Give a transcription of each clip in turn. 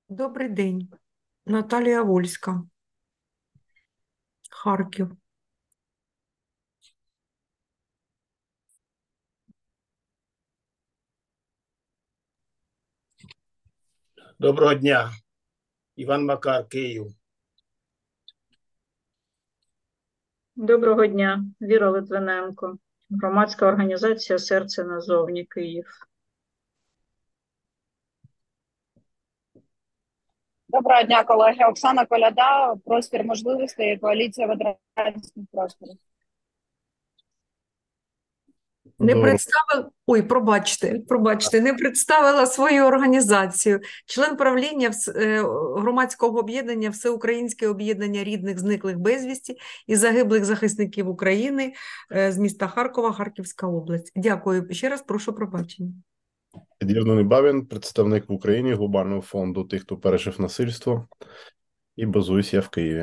Добрий день. Наталія Вольська, Харків. Доброго дня. Іван Макар, Київ. Доброго дня. Віра Литвиненко. Громадська організація «Серце назовні», Київ. Доброго дня, колеги. Оксана Коляда, «Простір можливостей», коаліція ветеранських просторів. Не представила, пробачте, не представила свою організацію. Член правління громадського об'єднання Всеукраїнське об'єднання рідних зниклих безвісті і загиблих захисників України з міста Харкова, Харківська область. Дякую. Ще раз прошу пробачення. Під'єднаний Бабін, представник в Україні Глобального фонду тих, хто пережив насильство, і базуюсь я в Києві.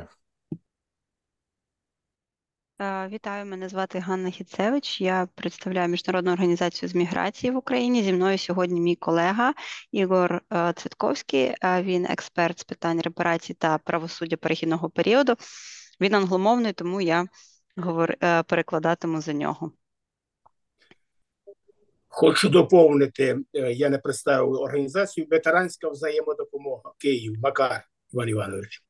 Вітаю, мене звати Ганна Хіцевич, я представляю Міжнародну організацію з міграції в Україні. Зі мною сьогодні мій колега Ігор Цвітковський, він експерт з питань репарацій та правосуддя перехідного періоду. Він англомовний, тому я перекладатиму за нього. Хочу доповнити, я не представив організацію «Ветеранська взаємодопомога», Київ, Макар Іван Іванович.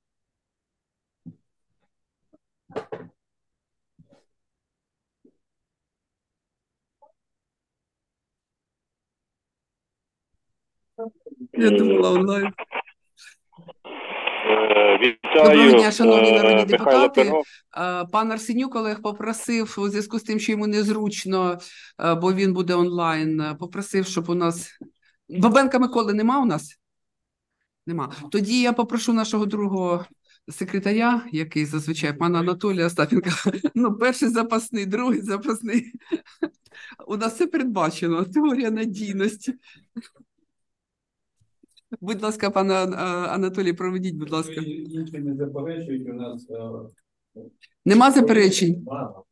Я думала онлайн. Доброго дня, шановні народні депутати. Пан Арсенюк Олег попросив, у зв'язку з тим, що йому незручно, бо він буде онлайн, попросив, щоб у нас... Бабенка Миколи нема у нас? Нема. Тоді я попрошу нашого другого секретаря, який зазвичай, пана Анатолія Остапенка, перший запасний, другий запасний. У нас все передбачено, теорія надійності. Будь ласка, пане Анатолій, проведіть, будь ласка. Інші не заперечують, у нас... Нема заперечень?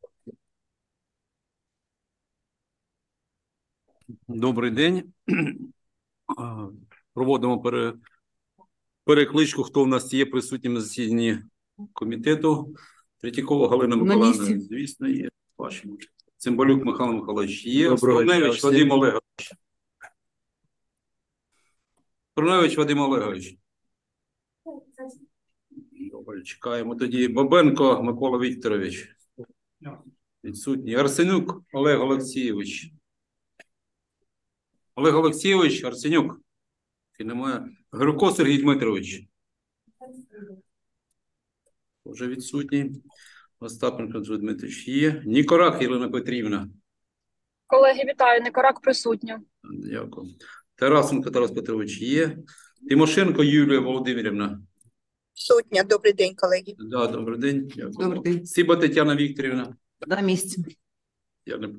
Добрий день. Проводимо перекличку, хто в нас є присутнім на засіданні комітету. Третьякова Галина Миколаївна, звісно, є. Цимбалюк Михайло Михайлович є. Струневич Вадим Олегович. Струневич Вадим Олегович. Добре, чекаємо тоді. Бабенко Микола Вікторович. Відсутній. Арсенюк Олег Олексійович. Олег Олексійович, Арсенюк. Немає. Григорко Сергій Дмитрович. Вже відсутній. Остапенко Дмитрович є. Нікорак Ірина Петрівна. Колеги, вітаю. Нікорак присутня. Дякую. Тарасенко Тарас Петрович є. Тимошенко Юлія Володимирівна. Сотня. Добрий день, колеги. Да, добрий день. Дякую. Добрий день. Сіба Тетяна Вікторівна. На місці. Я не...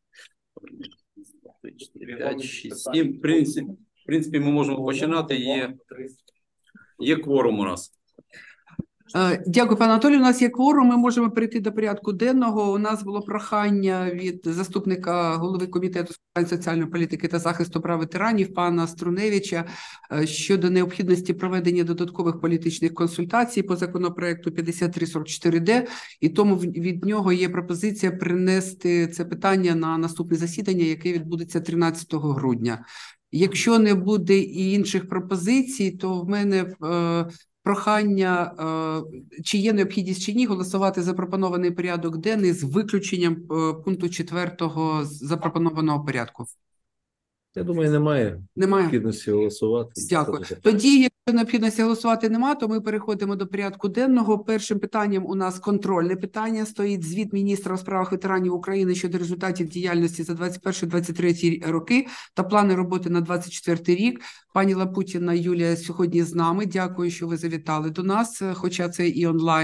5, 6, 7. В принципі, ми можемо починати. Є кворум у нас. Дякую, пане Анатолію. У нас є кворум, ми можемо перейти до порядку денного. У нас було прохання від заступника голови комітету з питань соціальної політики та захисту прав ветеранів пана Струневича щодо необхідності проведення додаткових політичних консультацій по законопроекту 5344-д, і тому від нього є пропозиція принести це питання на наступне засідання, яке відбудеться 13 грудня. Якщо не буде і інших пропозицій, то в мене прохання, чи є необхідність чи ні, голосувати запропонований порядок денний з виключенням пункту 4 запропонованого порядку. Я думаю, немає необхідності голосувати. Дякую. Тоді, якщо необхідності голосувати немає, то ми переходимо до порядку денного. Першим питанням у нас контрольне питання стоїть звіт міністра у справах ветеранів України щодо результатів діяльності за 21-23 роки та плани роботи на 24 рік. Пані Лапутіна Юлія сьогодні з нами. Дякую, що ви завітали до нас, хоча це і онлайн.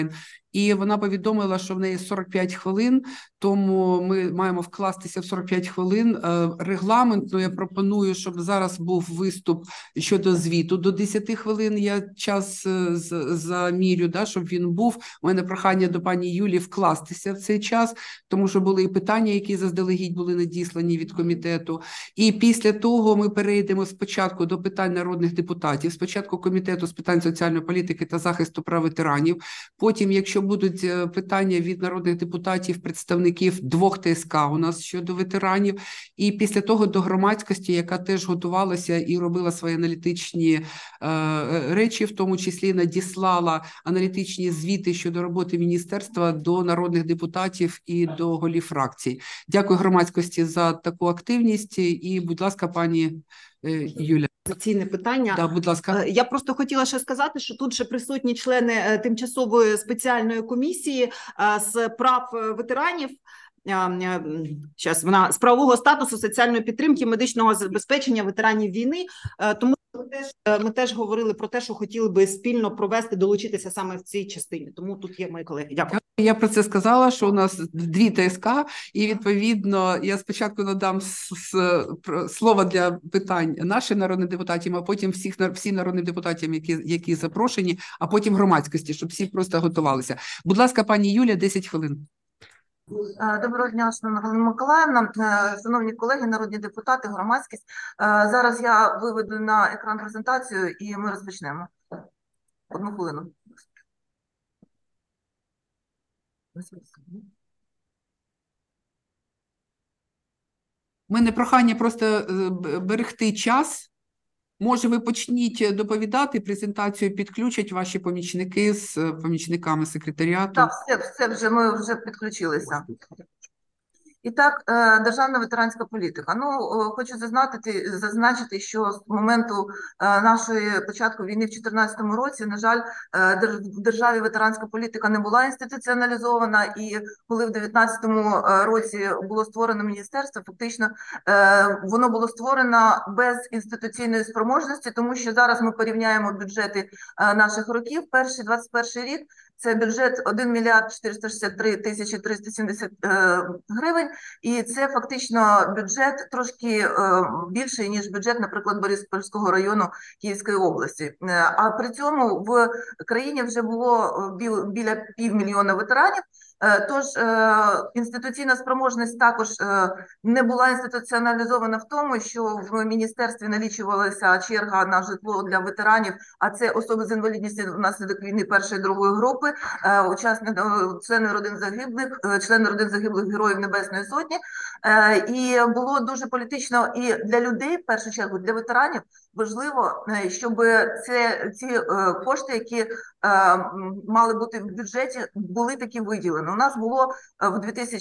і вона повідомила, що в неї 45 хвилин, тому ми маємо вкластися в 45 хвилин. Регламентно я пропоную, щоб зараз був виступ щодо звіту до 10 хвилин. Я час замірю, да, щоб він був. У мене прохання до пані Юлі вкластися в цей час, тому що були і питання, які заздалегідь були надіслані від комітету. І після того ми перейдемо спочатку до питань народних депутатів, спочатку комітету з питань соціальної політики та захисту прав ветеранів. Потім, якщо будуть питання від народних депутатів, представників двох ТСК у нас щодо ветеранів, і після того до громадськості, яка теж готувалася і робила свої аналітичні речі, в тому числі надіслала аналітичні звіти щодо роботи міністерства до народних депутатів і до голів фракцій. Дякую громадськості за таку активність і, будь ласка, пані Юля. Ціни питання. Да, будь ласка. Я просто хотіла ще сказати, що тут ще присутні члени тимчасової спеціальної комісії з прав ветеранів. Вона з правового статусу, соціальної підтримки, медичного забезпечення ветеранів війни. Тому ми теж говорили про те, що хотіли би спільно провести, долучитися саме в цій частині. Тому тут є мої колеги. Дякую. Я про це сказала, що у нас дві ТСК, і відповідно я спочатку надам слово для питань нашим народним депутатам, а потім всім народним депутатам, які запрошені, а потім громадськості, щоб всі просто готувалися. Будь ласка, пані Юля, 10 хвилин. Доброго дня, шановна Галина Миколаївна, шановні колеги, народні депутати, громадськість. Зараз я виведу на екран презентацію і ми розпочнемо. Одну хвилину. У мене прохання просто берегти час. Може, ви почніть доповідати, презентацію підключать ваші помічники з помічниками секретаріату? Так, все ми вже підключилися. І так, державна ветеранська політика. Ну, хочу зазначити, що з моменту нашої початку війни в 2014 році, на жаль, в державі ветеранська політика не була інституціоналізована, і коли в 2019 році було створено міністерство, фактично воно було створено без інституційної спроможності, тому що зараз ми порівняємо бюджети наших років. Перший 21 рік це бюджет 1 мільярд 463 тисячі 370 гривень, і це фактично бюджет трошки більший, ніж бюджет, наприклад, Бориспільського району Київської області. А при цьому в країні вже було біля 500 000 ветеранів, тож інституційна спроможність також не була інституціоналізована в тому, що в міністерстві налічувалася черга на житло для ветеранів, а це особи з інвалідністю внаслідок війни першої, другої групи, члени родин загиблих героїв Небесної Сотні. І було дуже політично і для людей, в першу чергу, для ветеранів, важливо, щоб ці кошти, які мали бути в бюджеті, були такі виділені. У нас було в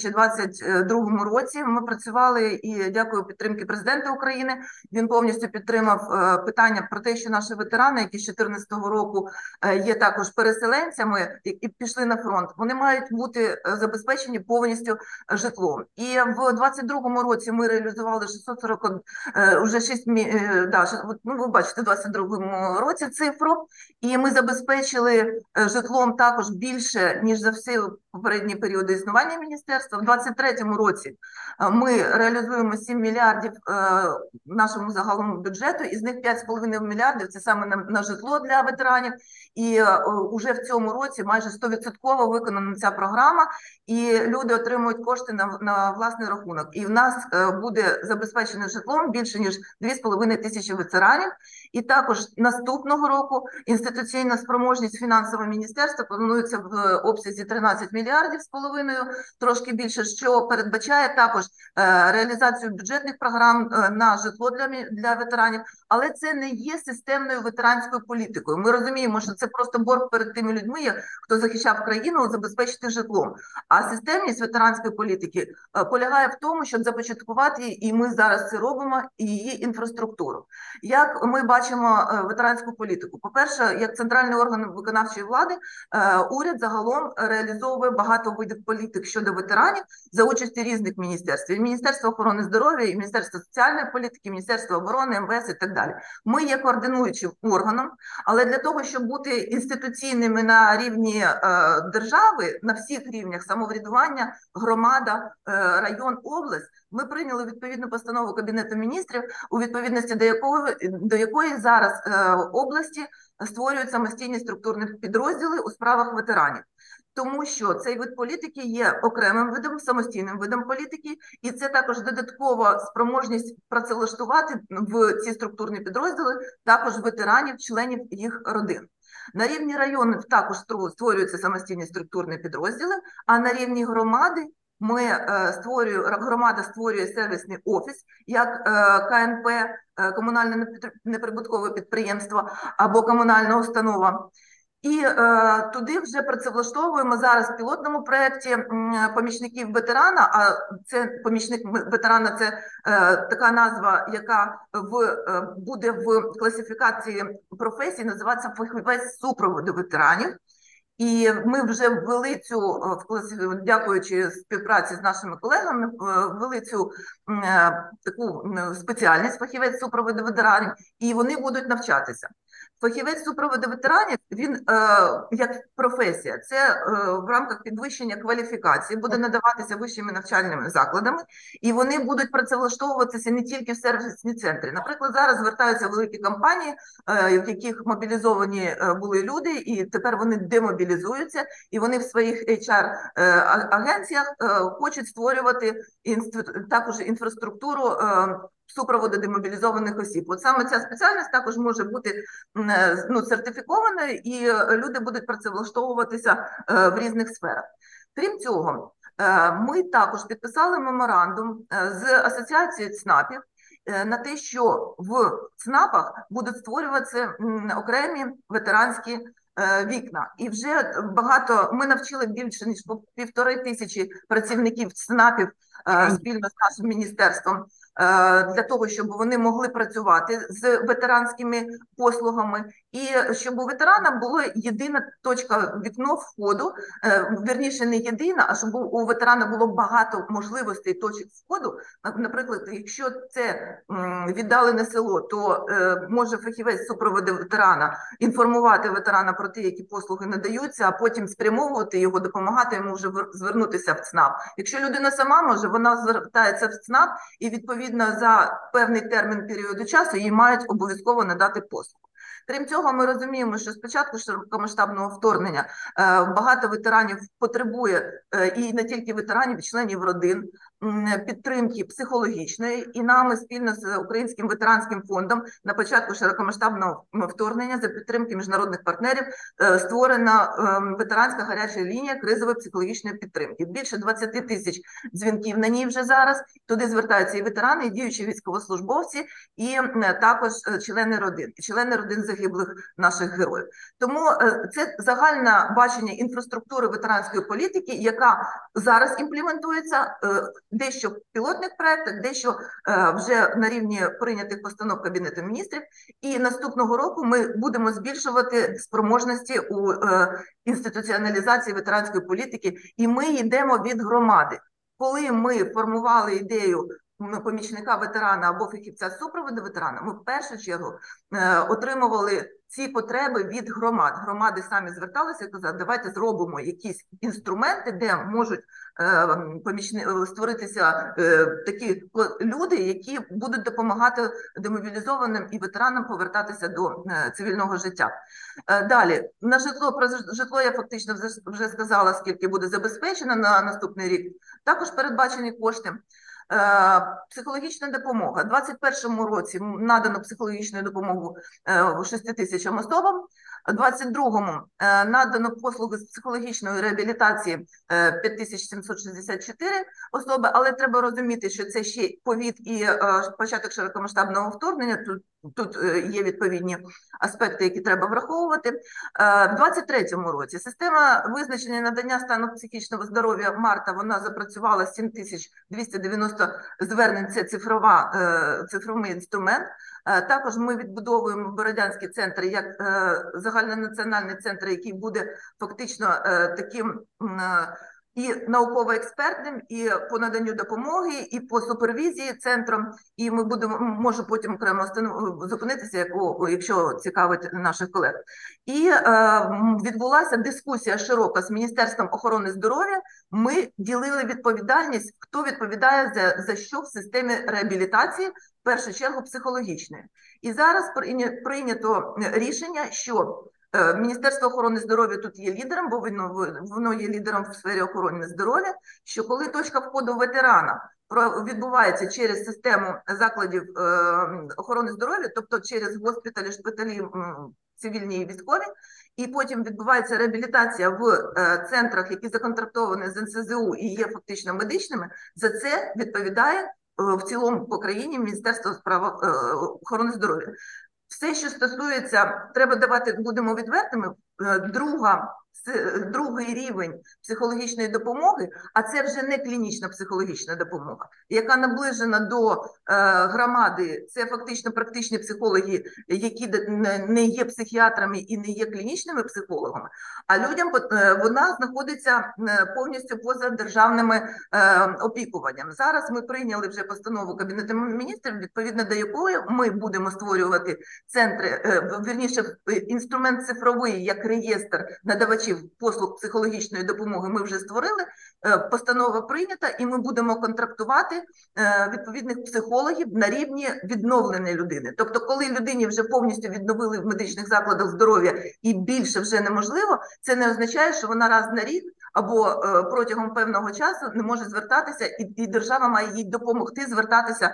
2022 році, ми працювали, і дякую підтримки президента України, він повністю підтримав питання про те, що наші ветерани, які з 2014 року є також переселенцями і пішли на фронт, вони мають бути забезпечені повністю житлом. І в 2022 році ми реалізували 640, вже 6, ну, ви бачите, в 2022 році цифру, і ми забезпечили житлом також більше, ніж за всі попередні періоди існування міністерства. В 2023 році ми реалізуємо 7 мільярдів нашому загалом бюджету, із них 5,5 мільярдів – це саме на житло для ветеранів, і уже в цьому році майже 100% виконана ця програма, і люди отримують кошти на власний рахунок. І в нас буде забезпечено житлом більше, ніж 2,5 тисячі ветеранів. І також наступного року інституційна спроможність фінансового міністерства планується в обсязі 13 мільярдів з половиною, трошки більше, що передбачає також реалізацію бюджетних програм на житло для ветеранів, але це не є системною ветеранською політикою. Ми розуміємо, що це просто борг перед тими людьми, хто захищав країну, забезпечити житлом. А системність ветеранської політики полягає в тому, щоб започаткувати, і ми зараз це робимо, її інфраструктуру. Як ми бачимо ветеранську політику? По-перше, як центральний орган виконавчої влади, уряд загалом реалізовує реалізовує багато видів політик щодо ветеранів за участі різних міністерств. І Міністерство охорони здоров'я, і Міністерство соціальної політики, і Міністерство оборони, МВС і так далі. Ми є координуючим органом, але для того, щоб бути інституційними на рівні держави, на всіх рівнях самоврядування, громада, район, область, ми прийняли відповідну постанову Кабінету міністрів, у відповідності до якої зараз області створюють самостійні структурні підрозділи у справах ветеранів. Тому що цей вид політики є окремим видом, самостійним видом політики, і це також додаткова спроможність працевлаштувати в ці структурні підрозділи також ветеранів, членів їх родин. На рівні районів також створюються самостійні структурні підрозділи, а на рівні громади громада створює сервісний офіс, як КНП, комунальне неприбуткове підприємство або комунальна установа. І туди вже працевлаштовуємо зараз в пілотному проєкті помічників ветерана, а це помічник ветерана – це така назва, яка буде в класифікації професій, називається фахівець супроводу ветеранів. І ми вже ввели цю, дякуючи співпраці з нашими колегами, ввели цю таку спеціальність фахівець супроводу ветеранів, і вони будуть навчатися. Фахівець супроводу ветеранів, він як професія, це в рамках підвищення кваліфікації, буде надаватися вищими навчальними закладами, і вони будуть працевлаштовуватися не тільки в сервісні центрі. Наприклад, зараз звертаються великі компанії, в яких мобілізовані були люди, і тепер вони демобілізуються, і вони в своїх HR-агенціях хочуть створювати також інфраструктуру супроводу демобілізованих осіб. От саме ця спеціальність також може бути сертифікованою, і люди будуть працевлаштовуватися в різних сферах. Крім цього, ми також підписали меморандум з Асоціацією ЦНАПів на те, що в ЦНАПах будуть створюватися окремі ветеранські вікна. І вже ми навчили більше ніж 1500 працівників ЦНАПів спільно з нашим міністерством, для того, щоб вони могли працювати з ветеранськими послугами, і щоб у ветерана була єдина точка, вікно входу, вірніше не єдина, а щоб у ветерана було багато можливостей точок входу. Наприклад, якщо це віддалене село, то може фахівець супроводу ветерана інформувати ветерана про те, які послуги надаються, а потім спрямовувати його, допомагати йому вже звернутися в ЦНАП. Якщо людина сама може, вона звертається в ЦНАП, і відповідно за певний термін періоду часу їй мають обов'язково надати послугу. Крім цього, ми розуміємо, що з початку широкомасштабного вторгнення багато ветеранів потребує, і не тільки ветеранів, і членів родин, підтримки психологічної, і нами спільно з Українським ветеранським фондом на початку широкомасштабного вторгнення за підтримки міжнародних партнерів створена ветеранська гаряча лінія кризової психологічної підтримки. Більше 20 тисяч дзвінків на ній вже зараз. Туди звертаються і ветерани, і діючі військовослужбовці, і також члени родин загиблих наших героїв. Тому це загальне бачення інфраструктури ветеранської політики, яка зараз імплементується дещо в пілотних проєктах, дещо вже на рівні прийнятих постанов Кабінету міністрів. І наступного року ми будемо збільшувати спроможності у інституціоналізації ветеранської політики, і ми йдемо від громади. Коли ми формували ідею помічника ветерана або фахівця супроводу ветерана, ми в першу чергу отримували ці потреби від громад. Громади самі зверталися і казали, давайте зробимо якісь інструменти, де можуть створитися такі люди, які будуть допомагати демобілізованим і ветеранам повертатися до цивільного життя. Далі, про житло я фактично вже сказала, скільки буде забезпечено на наступний рік. Також передбачені кошти. Психологічна допомога. У 2021 році надано психологічну допомогу 6 тисячам особам, у 2022 надано послуги з психологічної реабілітації 5764 особи, але треба розуміти, що це ще ковід і початок широкомасштабного вторгнення, тут є відповідні аспекти, які треба враховувати. В 2023 році система визначення надання стану психічного здоров'я Марта, вона запрацювала 7290 звернень, це цифровий інструмент. Також ми відбудовуємо Бородянський центр як загальнонаціональний центр, який буде фактично таким і науково-експертним, і по наданню допомоги, і по супервізії центром. І ми будемо, можу потім окремо зупинитися, якщо цікавить наших колег. І відбулася дискусія широка з Міністерством охорони здоров'я. Ми ділили відповідальність, хто відповідає за що в системі реабілітації, в першу чергу психологічної. І зараз прийнято рішення, що Міністерство охорони здоров'я тут є лідером, бо воно є лідером в сфері охорони здоров'я, що коли точка входу ветерана відбувається через систему закладів охорони здоров'я, тобто через госпіталі, шпиталі, цивільні і військові, і потім відбувається реабілітація в центрах, які законтрактовані з НСЗУ і є фактично медичними, за це відповідає в цілому по країні Міністерство охорони здоров'я. Все, що стосується, треба давати, будемо відвертими, другий рівень психологічної допомоги, а це вже не клінічна психологічна допомога, яка наближена до громади, це фактично практичні психологи, які не є психіатрами і не є клінічними психологами, а людям вона знаходиться повністю поза державними опікуванням. Зараз ми прийняли вже постанову Кабінету міністрів, відповідно до якої ми будемо створювати центри, вірніше, інструмент цифровий, як реєстр надавачів послуг психологічної допомоги ми вже створили, постанова прийнята, і ми будемо контрактувати відповідних психологів на рівні відновленої людини. Тобто, коли людині вже повністю відновили в медичних закладах здоров'я і більше вже неможливо, це не означає, що вона раз на рік або протягом певного часу не може звертатися, і держава має їй допомогти звертатися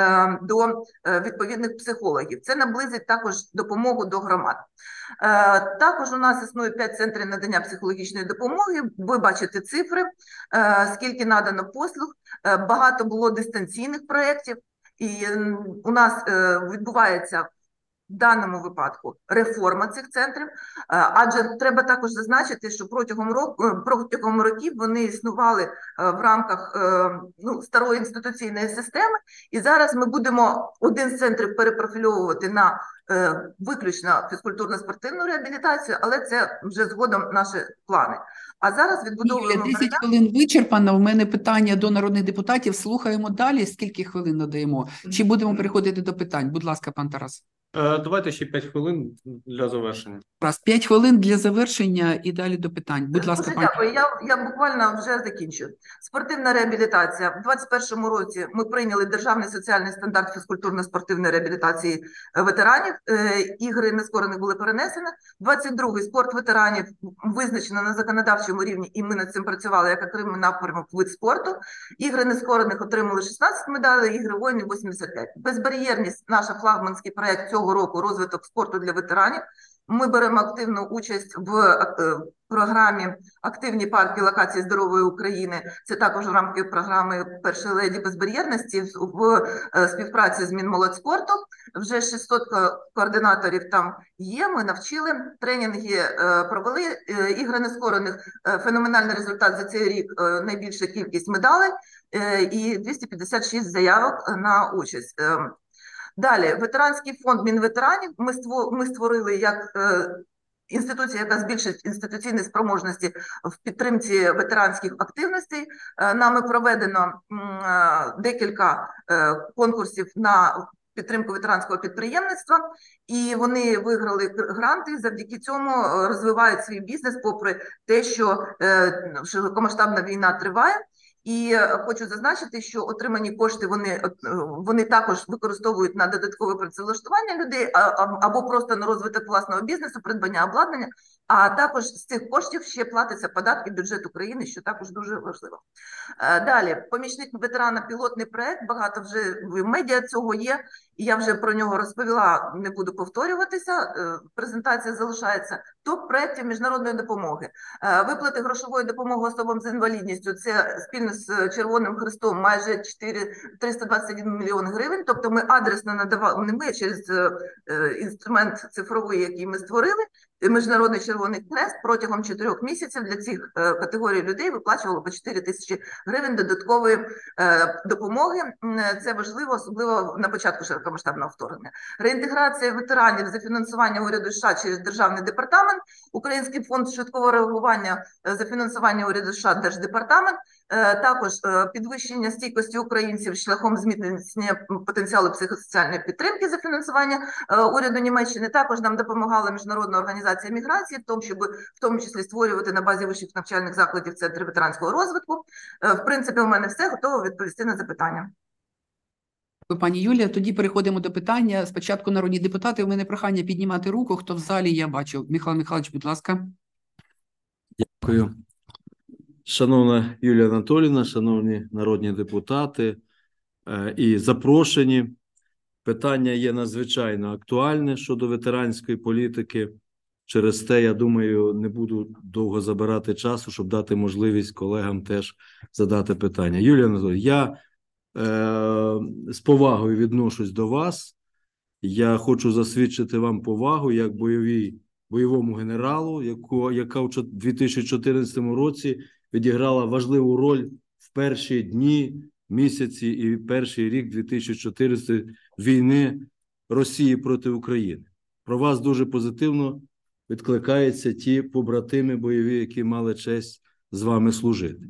до відповідних психологів. Це наблизить також допомогу до громад. Також у нас існує 5 центрів надання психологічної допомоги. Ви бачите цифри, скільки надано послуг. Багато було дистанційних проєктів, і у нас відбувається в даному випадку реформа цих центрів, адже треба також зазначити, що протягом років вони існували в рамках старої інституційної системи, і зараз ми будемо один з центрів перепрофільовувати на виключно фізкультурно-спортивну реабілітацію, але це вже згодом наші плани. А зараз відбудовуємо... 10 хвилин вичерпано. У мене питання до народних депутатів. Слухаємо далі. Скільки хвилин надаємо? Чи будемо переходити до питань? Будь ласка, пан Тарас. Давайте ще 5 хвилин для завершення. Раз, 5 хвилин для завершення і далі до питань. Будь ласка, пан. Дякую. Я буквально вже закінчу. Спортивна реабілітація. В 2021 році ми прийняли державний соціальний стандарт фізкультурно-спортивної реабілітації ветеранів. Ігри нескорених були перенесені. 22-й спорт ветеранів визначено на законодавчому рівні, і ми над цим працювали як окремий напрямок вид спорту. Ігри нескорених отримали 16 медалей, ігри воїнів 85. Безбар'єрність – наш флагманський проєкт цього року «Розвиток спорту для ветеранів». Ми беремо активну участь в програмі «Активні парки локації здорової України». Це також в рамках програми «Першої леді безбар'єрності» в співпраці з Мінмолодьспорту. Вже 600 координаторів там є, ми навчили, тренінги провели. Ігри нескорених – феноменальний результат за цей рік, найбільша кількість медалей і 256 заявок на участь. Далі, ветеранський фонд Мінветеранів ми створили як інституція, яка збільшить інституційні спроможності в підтримці ветеранських активностей. Нами проведено декілька конкурсів на підтримку ветеранського підприємництва, і вони виграли гранти, завдяки цьому розвивають свій бізнес, попри те, що широкомасштабна війна триває. І хочу зазначити, що отримані кошти вони також використовують на додаткове працевлаштування людей або просто на розвиток власного бізнесу, придбання обладнання, а також з цих коштів ще платиться податки в бюджет України, що також дуже важливо. Далі, помічник ветерана, пілотний проект, багато вже в медіа цього є, і я вже про нього розповіла, не буду повторюватися, презентація залишається, топ проєктів міжнародної допомоги. Виплати грошової допомоги особам з інвалідністю, це спільно з Червоним Хрестом майже 321 мільйон гривень, тобто ми адресно надавали, не ми, через інструмент цифровий, який ми створили, Міжнародний Червоний Хрест протягом 4 місяців для цих категорій людей виплачувало по 4 тисячі гривень додаткової допомоги. Це важливо, особливо на початку широкомасштабного вторгнення. Реінтеграція ветеранів за фінансування уряду США через Державний департамент, Український фонд швидкого реагування за фінансування уряду США Держдепартамент, також підвищення стійкості українців шляхом зміцнення потенціалу психосоціальної підтримки за фінансування уряду Німеччини. Також нам допомагала Міжнародна організація міграції в тому, щоб в тому числі створювати на базі вищих навчальних закладів центри ветеранського розвитку. В принципі, у мене все, готово відповісти на запитання. Пані Юлія, тоді переходимо до питання. Спочатку народні депутати, у мене прохання піднімати руку, хто в залі, я бачу. Михайло Михайлович, будь ласка. Дякую. Шановна Юлія Анатоліївна, шановні народні депутати і запрошені, питання є надзвичайно актуальне щодо ветеранської політики. Через те, я думаю, не буду довго забирати часу, щоб дати можливість колегам теж задати питання. Юлія Анатоліївна, я з повагою відношусь до вас. Я хочу засвідчити вам повагу як бойовому генералу, яка у 2014 році відіграла важливу роль в перші дні, місяці і перший рік 2014 війни Росії проти України. Про вас дуже позитивно відкликаються ті побратими бойові, які мали честь з вами служити.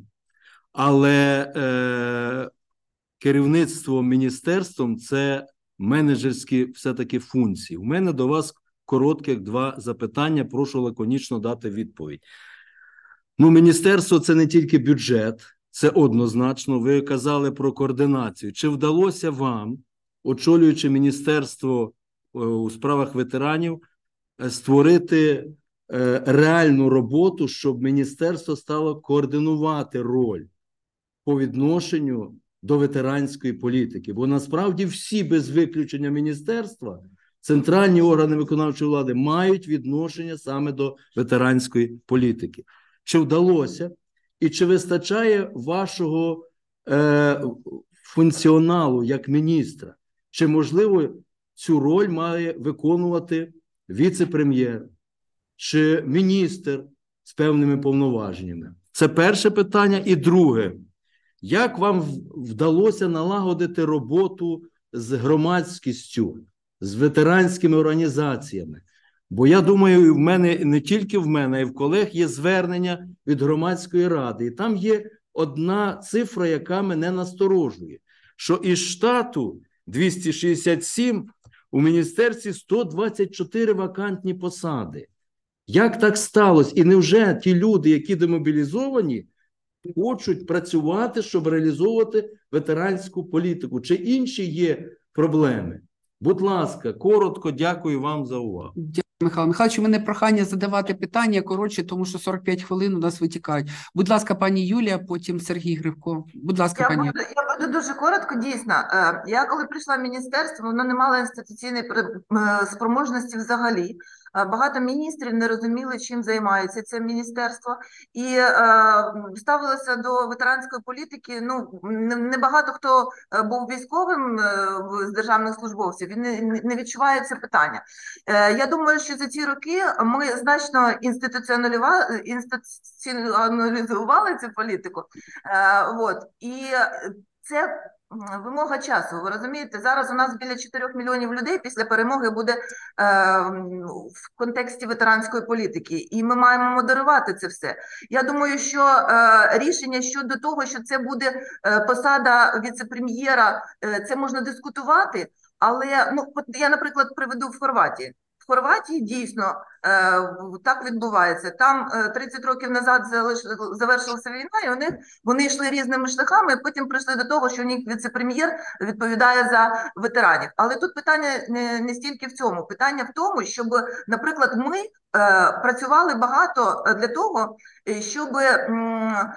Але керівництво міністерством – це менеджерські все-таки функції. У мене до вас коротких 2 запитання, прошу лаконічно дати відповідь. Міністерство – це не тільки бюджет, це однозначно. Ви казали про координацію. Чи вдалося вам, очолюючи міністерство у справах ветеранів, створити реальну роботу, щоб міністерство стало координувати роль по відношенню до ветеранської політики? Бо насправді всі без виключення міністерства, центральні органи виконавчої влади мають відношення саме до ветеранської політики. Чи вдалося і чи вистачає вашого функціоналу як міністра? Чи, можливо, цю роль має виконувати віце-прем'єр чи міністр з певними повноваженнями? Це перше питання. І друге, як вам вдалося налагодити роботу з громадськістю, з ветеранськими організаціями? Бо я думаю, в мене, не тільки в мене, а й в колег є звернення від громадської ради. І там є одна цифра, яка мене насторожує, що із штату 267 у міністерстві 124 вакантні посади. Як так сталося? І невже ті люди, які демобілізовані, хочуть працювати, щоб реалізовувати ветеранську політику? Чи інші є проблеми? Будь ласка, коротко, дякую вам за увагу. Дякую, Михайло Михайлович. У мене прохання задавати питання коротше, тому що 45 хвилин у нас витікають. Будь ласка, пані Юлія, потім Сергій Гривко. Будь ласка, пані. Я буду дуже коротко, дійсно. Я коли прийшла в міністерство, воно не мало інституційної спроможності взагалі. Багато міністрів не розуміли, чим займається це міністерство, і ставилося до ветеранської політики. Небагато хто був військовим з державних службовців, він не відчуває це питання. Я думаю, що за ці роки ми значно інституціоналізували цю політику. І це вимога часу, ви розумієте? Зараз у нас біля 4 мільйонів людей після перемоги буде в контексті ветеранської політики, і ми маємо модерувати це все. Я думаю, що рішення щодо того, що це буде посада віце-прем'єра, це можна дискутувати, але я, наприклад, приведу в Хорватії. В Хорватії дійсно так відбувається. Там 30 років назад завершилася війна, і вони йшли різними шляхами, потім прийшли до того, що у них віце-прем'єр відповідає за ветеранів. Але тут питання не стільки в цьому. Питання в тому, щоб, наприклад, ми працювали багато для того, щоб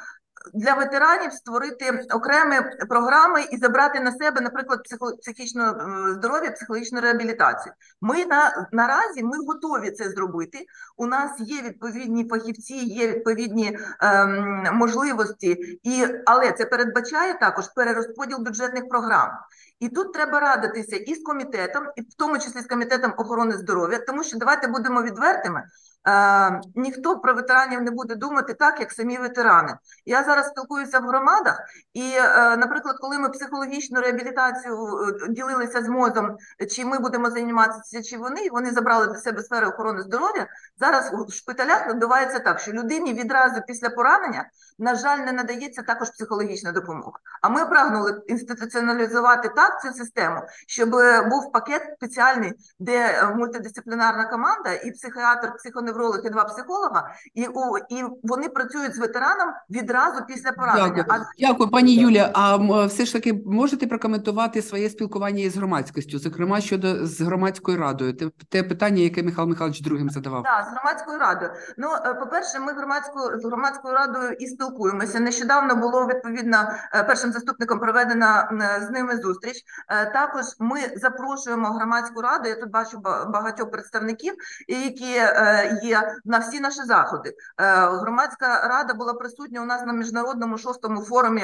для ветеранів створити окремі програми і забрати на себе, наприклад, психічне здоров'я, психологічну реабілітацію. Наразі ми готові це зробити. У нас є відповідні фахівці, є відповідні можливості, але це передбачає також перерозподіл бюджетних програм. І тут треба радитися і з комітетом, і в тому числі з комітетом охорони здоров'я, тому що давайте будемо відвертими. Ніхто про ветеранів не буде думати так, як самі ветерани. Я зараз спілкуюся в громадах, і, наприклад, коли ми психологічну реабілітацію ділилися з МОЗом, чи ми будемо займатися, чи вони забрали до себе сфери охорони здоров'я, зараз у шпиталях відбувається так, що людині відразу після поранення, на жаль, не надається також психологічна допомога. А ми прагнули інституціоналізувати так цю систему, щоб був пакет спеціальний, де мультидисциплінарна команда, і психіатр, психоневролог, і 2 психолога, і вони працюють з ветераном відразу після поранення. Дякую, пані Юлія. А все ж таки можете прокоментувати своє спілкування із громадськістю, зокрема з громадською радою? Те питання, яке Михайло Михайлович другим задавав. Так, з громадською радою. Ну, по-перше, ми з громадською радою і спілкуємося. Нещодавно було, відповідно, першим заступником проведена з ними зустріч. Також ми запрошуємо громадську раду, я тут бачу багатьох представників, які є на всі наші заходи. Громадська рада була присутня у нас на міжнародному 6-му форумі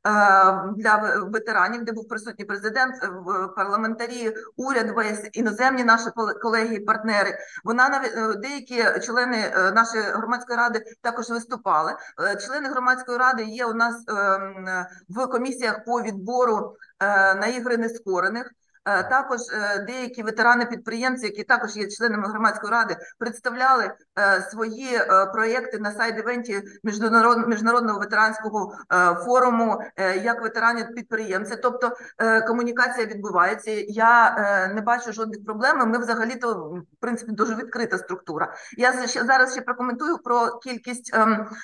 для ветеранів, де був присутній президент, парламентарі, уряд, весь, іноземні наші колеги і партнери. Деякі члени нашої громадської ради також виступали. Члени громадської ради є у нас в комісіях по відбору на ігри нескорених. Також деякі ветерани-підприємці, які також є членами громадської ради, представляли свої проєкти на сайт-івенті Міжнародного ветеранського форуму як ветерані-підприємці. Тобто комунікація відбувається. Я не бачу жодних проблем. Ми взагалі-то, в принципі, дуже відкрита структура. Я зараз ще прокоментую про кількість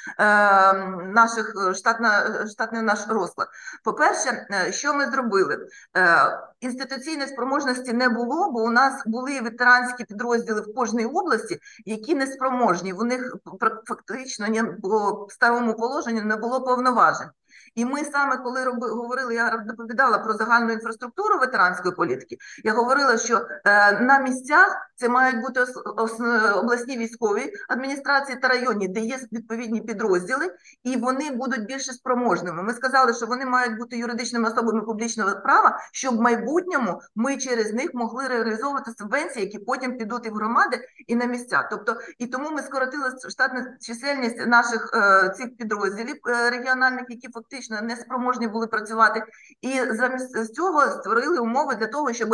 штатний наш розклад. По-перше, що ми зробили? Інституційної спроможності не було, бо у нас були ветеранські підрозділи в кожній області, які не спроможні. У них фактично по старому положенню не було повноважень. І ми саме, коли говорили, я доповідала про загальну інфраструктуру ветеранської політики, я говорила, що на місцях це мають бути обласні військові адміністрації та районні, де є відповідні підрозділи, і вони будуть більше спроможними. Ми сказали, що вони мають бути юридичними особами публічного права, щоб в майбутньому ми через них могли реалізовувати субвенції, які потім підуть і в громади, і на місця. Тобто, і тому ми скоротили штатну чисельність наших цих підрозділів регіональних, які фактично не спроможні були працювати, і замість цього створили умови для того, щоб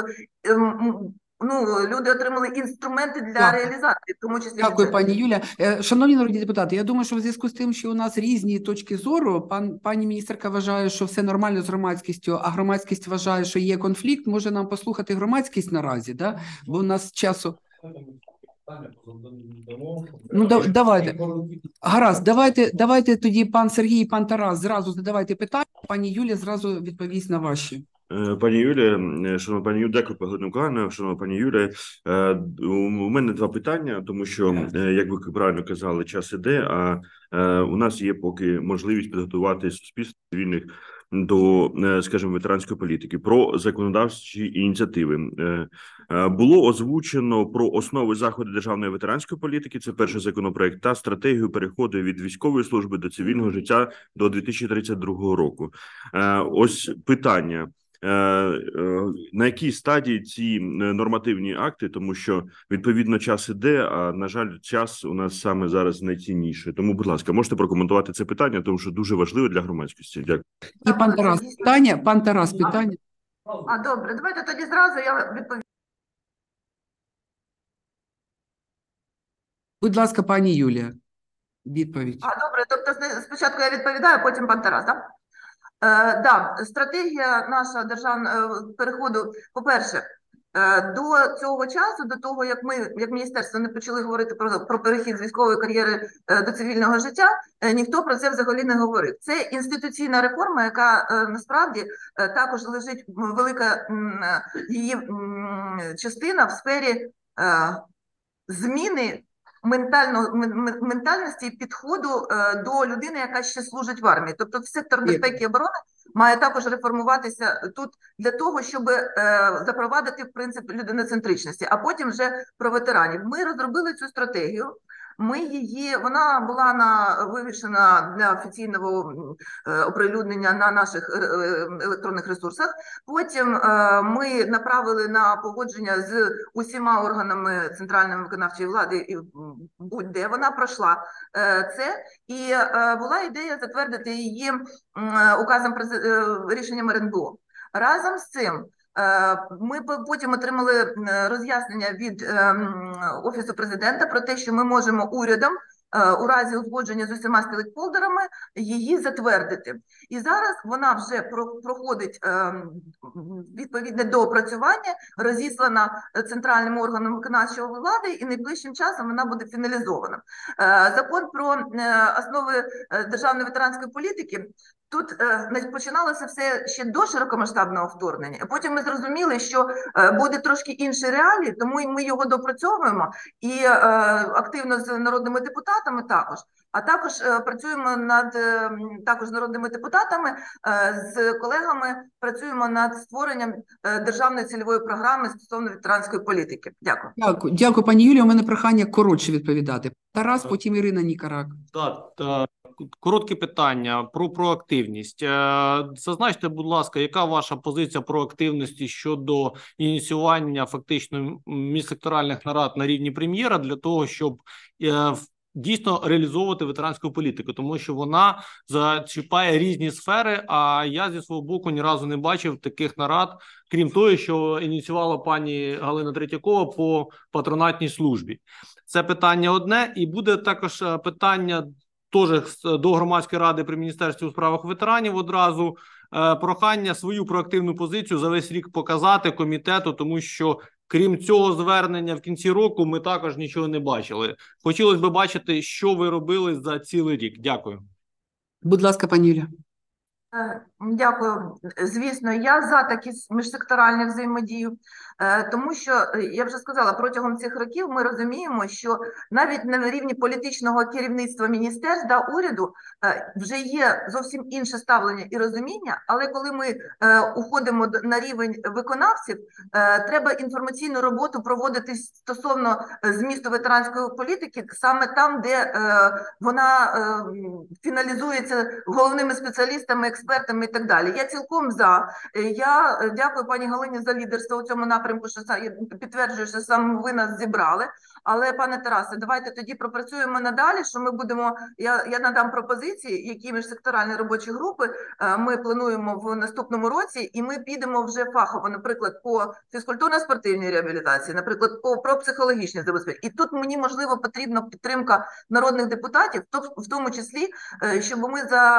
люди отримали інструменти для реалізації, в тому числі. Дякую, пані Юля. Шановні народні депутати, я думаю, що в зв'язку з тим, що у нас різні точки зору, пані міністерка вважає, що все нормально з громадськістю, а громадськість вважає, що є конфлікт. Може нам послухати громадськість наразі, да? Бо у нас часу... Ну, давайте. Гаразд, давайте тоді пан Сергій і пан Тарас зразу задавайте питання, пані Юля зразу відповість на ваші. Пані Юлія, шановна пані Юлія, дякую, Галина Миколаївна, шановна пані Юлія. У мене 2 питання, тому що, як ви правильно казали, час іде, а у нас є поки можливість підготувати суспільство цивільних до, скажімо, ветеранської політики. Про законодавчі ініціативи. Було озвучено про основи заходу державної ветеранської політики, це перший законопроект, та стратегію переходу від військової служби до цивільного життя до 2032 року. Ось питання. На якій стадії ці нормативні акти, тому що, відповідно, час іде, а, на жаль, час у нас саме зараз найцінніше. Тому, будь ласка, можете прокоментувати це питання, тому що дуже важливо для громадськості. Дякую. І пан Тарас, питання? Пан Тарас, питання? Добре, давайте тоді зразу я відповім. Будь ласка, пані Юлія, відповідь. Добре, тобто спочатку я відповідаю, а потім пан Тарас, так? Стратегія наша державного переходу, по-перше, до цього часу, до того, як ми, як міністерство, не почали говорити про перехід з військової кар'єри до цивільного життя, ніхто про це взагалі не говорив. Це інституційна реформа, яка насправді також лежить, велика її частина в сфері зміни ментальності і підходу до людини, яка ще служить в армії. Тобто сектор безпеки і оборони має також реформуватися тут для того, щоб запровадити принцип людиноцентричності, а потім вже про ветеранів. Ми розробили цю стратегію. Вона була вивішена для офіційного оприлюднення на наших електронних ресурсах. Потім ми направили на погодження з усіма органами центральної виконавчої влади і будь-де. Вона пройшла це, і була ідея затвердити її рішенням РНБО. Разом з цим ми потім отримали роз'яснення від Офісу президента про те, що ми можемо урядом у разі узгодження з усіма стейкхолдерами її затвердити. І зараз вона вже проходить відповідне доопрацювання, розіслана центральним органом виконавчої влади, і найближчим часом вона буде фіналізована. Закон про основи державної ветеранської політики. Тут починалося все ще до широкомасштабного вторгнення. Потім ми зрозуміли, що буде трошки інші реалії, тому ми його допрацьовуємо і активно з народними депутатами також. А також працюємо також з народними депутатами, з колегами працюємо над створенням державної цільової програми стосовно ветеранської політики. Дякую. Дякую, пані Юлія. У мене прохання коротше відповідати. Тарас, потім Ірина Нікарак. Так. Коротке питання про проактивність. Зазначте, будь ласка, яка ваша позиція проактивності щодо ініціювання фактично міжсекторальних нарад на рівні прем'єра для того, щоб дійсно реалізовувати ветеранську політику, тому що вона зачіпає різні сфери, а я зі свого боку ні разу не бачив таких нарад, крім того, що ініціювала пані Галина Третьякова по патронатній службі. Це питання одне, і буде також питання теж до громадської ради при Міністерстві у справах ветеранів одразу прохання свою проактивну позицію за весь рік показати комітету, тому що крім цього звернення в кінці року ми також нічого не бачили. Хотілося б бачити, що ви робили за цілий рік. Дякую. Будь ласка, пані Юля. Дякую. Звісно, я за такі міжсекторальні взаємодію, тому що, я вже сказала, протягом цих років ми розуміємо, що навіть на рівні політичного керівництва міністерств та уряду вже є зовсім інше ставлення і розуміння, але коли ми уходимо на рівень виконавців, треба інформаційну роботу проводити стосовно змісту ветеранської політики саме там, де вона фіналізується головними спеціалістами, експертами і так далі. Я цілком за. Я дякую пані Галині за лідерство у цьому напрямку, що підтверджую, що саме ви нас зібрали. Але, пане Тарасе, давайте тоді пропрацюємо надалі, що ми будемо, я надам пропозиції, які міжсекторальні робочі групи ми плануємо в наступному році, і ми підемо вже фахово, наприклад, по фізкультурно-спортивній реабілітації, наприклад, про психологічні забезпечення. І тут мені, можливо, потрібна підтримка народних депутатів, в тому числі, щоб ми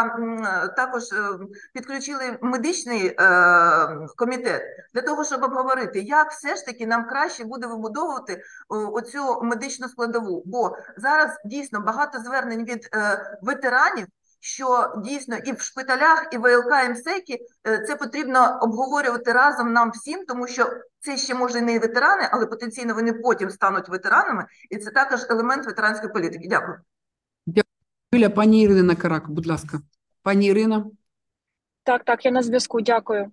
також підключили медичний комітет для того, щоб обговорити, як все ж таки нам краще буде вибудовувати оцю медичну складову. Бо зараз дійсно багато звернень від ветеранів, що дійсно і в шпиталях, і в ВЛК, і МСЕКі це потрібно обговорювати разом нам всім, тому що це ще може не ветерани, але потенційно вони потім стануть ветеранами, і це також елемент ветеранської політики. Дякую. Дякую. Юля, пані Ірина Накарак, будь ласка. Пані Ірина. Так, я на зв'язку, дякую.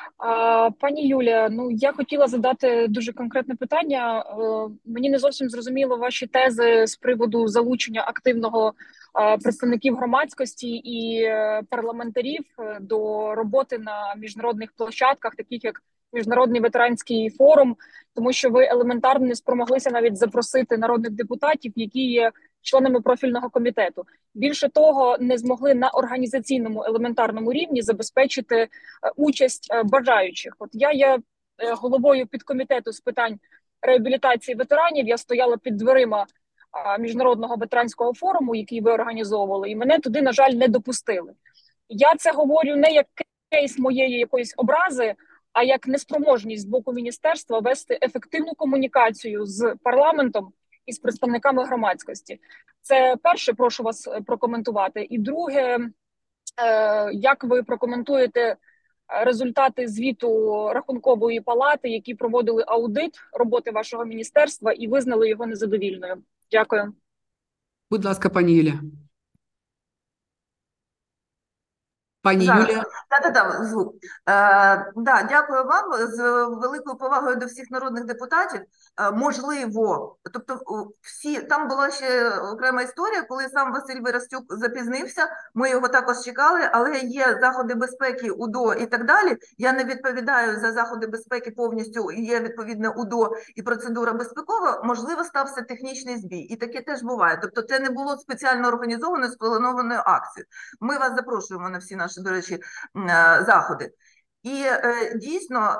Пані Юлія, я хотіла задати дуже конкретне питання. Мені не зовсім зрозуміло ваші тези з приводу залучення активного представників громадськості і парламентарів до роботи на міжнародних площадках, таких як Міжнародний ветеранський форум, тому що ви елементарно не спромоглися навіть запросити народних депутатів, які є членами профільного комітету. Більше того, не змогли на організаційному елементарному рівні забезпечити участь бажаючих. От я є головою підкомітету з питань реабілітації ветеранів, я стояла під дверима Міжнародного ветеранського форуму, який ви організовували, і мене туди, на жаль, не допустили. Я це говорю не як кейс моєї якоїсь образи, а як неспроможність з боку міністерства вести ефективну комунікацію з парламентом і з представниками громадськості. Це перше, прошу вас прокоментувати. І друге, як ви прокоментуєте результати звіту Рахункової палати, які проводили аудит роботи вашого міністерства і визнали його незадовільною? Дякую. Будь ласка, пані Юлія. Пані Зараз. Юлія. Звук. Дякую вам. З великою повагою до всіх народних депутатів. Можливо, тобто там була ще окрема історія, коли сам Василь Вірастюк запізнився, ми його також чекали, але є заходи безпеки, УДО і так далі. Я не відповідаю за заходи безпеки повністю, є відповідне УДО і процедура безпекова, можливо, стався технічний збій. І таке теж буває. Тобто це не було спеціально організовано, спланованою акцією. Ми вас запрошуємо на всі наші, до речі, заходи. І дійсно,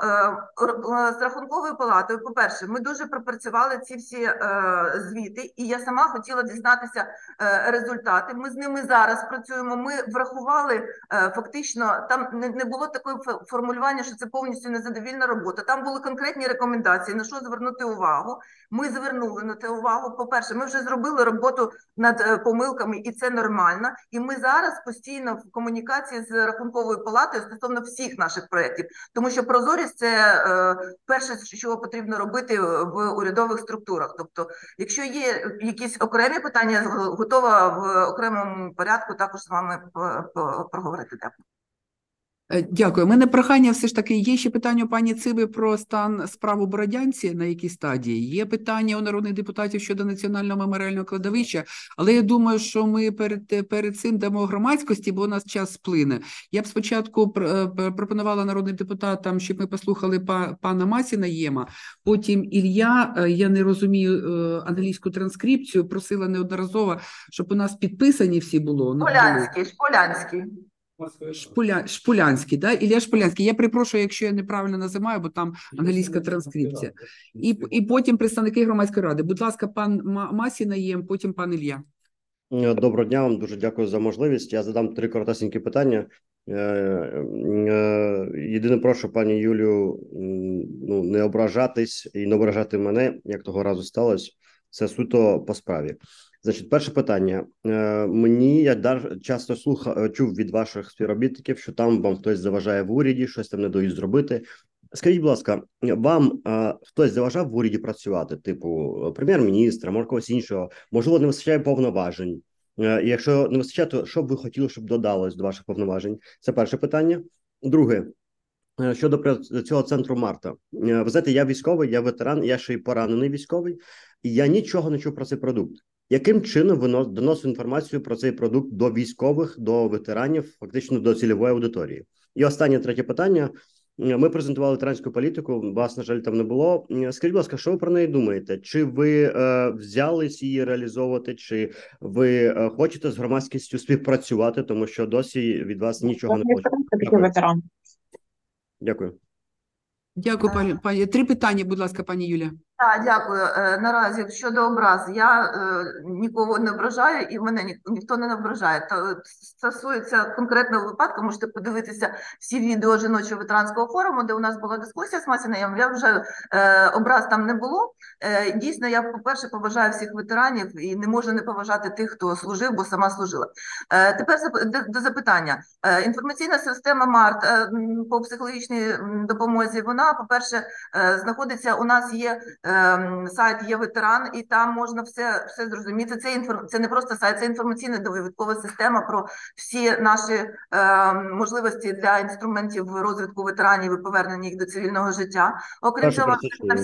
з Рахунковою палатою, по-перше, ми дуже пропрацювали ці всі звіти, і я сама хотіла дізнатися результати. Ми з ними зараз працюємо, ми врахували фактично, там не було такого формулювання, що це повністю незадовільна робота. Там були конкретні рекомендації, на що звернути увагу. Ми звернули на це увагу. По-перше, ми вже зробили роботу над помилками, і це нормально. І ми зараз постійно в комунікації з Рахунковою палатою стосовно всіх наших проєктів. Тому що прозорість – це перше, що потрібно робити в урядових структурах. Тобто, якщо є якісь окремі питання, готова в окремому порядку також з вами проговорити. Дякую. Дякую. У мене прохання все ж таки, є ще питання у пані Циби про стан справ у Бородянці, на якій стадії. Є питання у народних депутатів щодо національного меморіального кладовища, але я думаю, що ми перед цим дамо громадськості, бо у нас час сплине. Я б спочатку пропонувала народним депутатам, щоб ми послухали пана Масіна Єма, потім Ілля, я не розумію англійську транскрипцію, просила неодноразово, щоб у нас підписані всі було. Шполянський. Шпулянський, да? Ілля Шпулянський. Я перепрошую, якщо я неправильно називаю, бо там англійська транскрипція. І потім представники громадської ради. Будь ласка, пан Масі Наєм, потім пан Ілля. Доброго дня вам, дуже дякую за можливість. Я задам 3 коротесенькі питання. Єдине прошу пані Юлію не ображатись і не ображати мене, як того разу сталося. Це суто по справі. Значить, перше питання. Я часто чув від ваших співробітників, що там вам хтось заважає в уряді, щось там не дають зробити. Скажіть, будь ласка, вам хтось заважав в уряді працювати, типу прем'єр-міністра, може когось іншого, можливо, не вистачає повноважень? І якщо не вистачає, то що б ви хотіли, щоб додалось до ваших повноважень? Це перше питання. Друге. Щодо цього центру Марта. Ви знаєте, я військовий, я ветеран, я ще й поранений військовий, і я нічого не чув про цей продукт. Яким чином ви доносите інформацію про цей продукт до військових, до ветеранів, фактично до цільової аудиторії? І останнє, третє питання. Ми презентували ветеранську політику, вас, на жаль, там не було. Скажіть, будь ласка, що ви про неї думаєте? Чи ви взялись її реалізовувати, чи ви хочете з громадськістю співпрацювати, тому що досі від вас нічого не почули? Дякую. Дякую, пані. 3 питання, будь ласка, пані Юля. Так, дякую. Наразі щодо образ, я нікого не ображаю і мене ніхто не ображає. Стосується конкретного випадку, можете подивитися всі відео жіночого ветеранського форуму, де у нас була дискусія з Масінеєм, я вже образ там не було. Дійсно, я, по-перше, поважаю всіх ветеранів і не можу не поважати тих, хто служив, бо сама служила. Тепер до запитання. Інформаційна система МАРТ по психологічній допомозі, вона, по-перше, знаходиться, у нас є сайт «Є ветеран», і там можна все зрозуміти. Це не просто сайт, це інформаційна довідкова система про всі наші можливості для інструментів розвитку ветеранів і повернення їх до цивільного життя. Окрім цього, на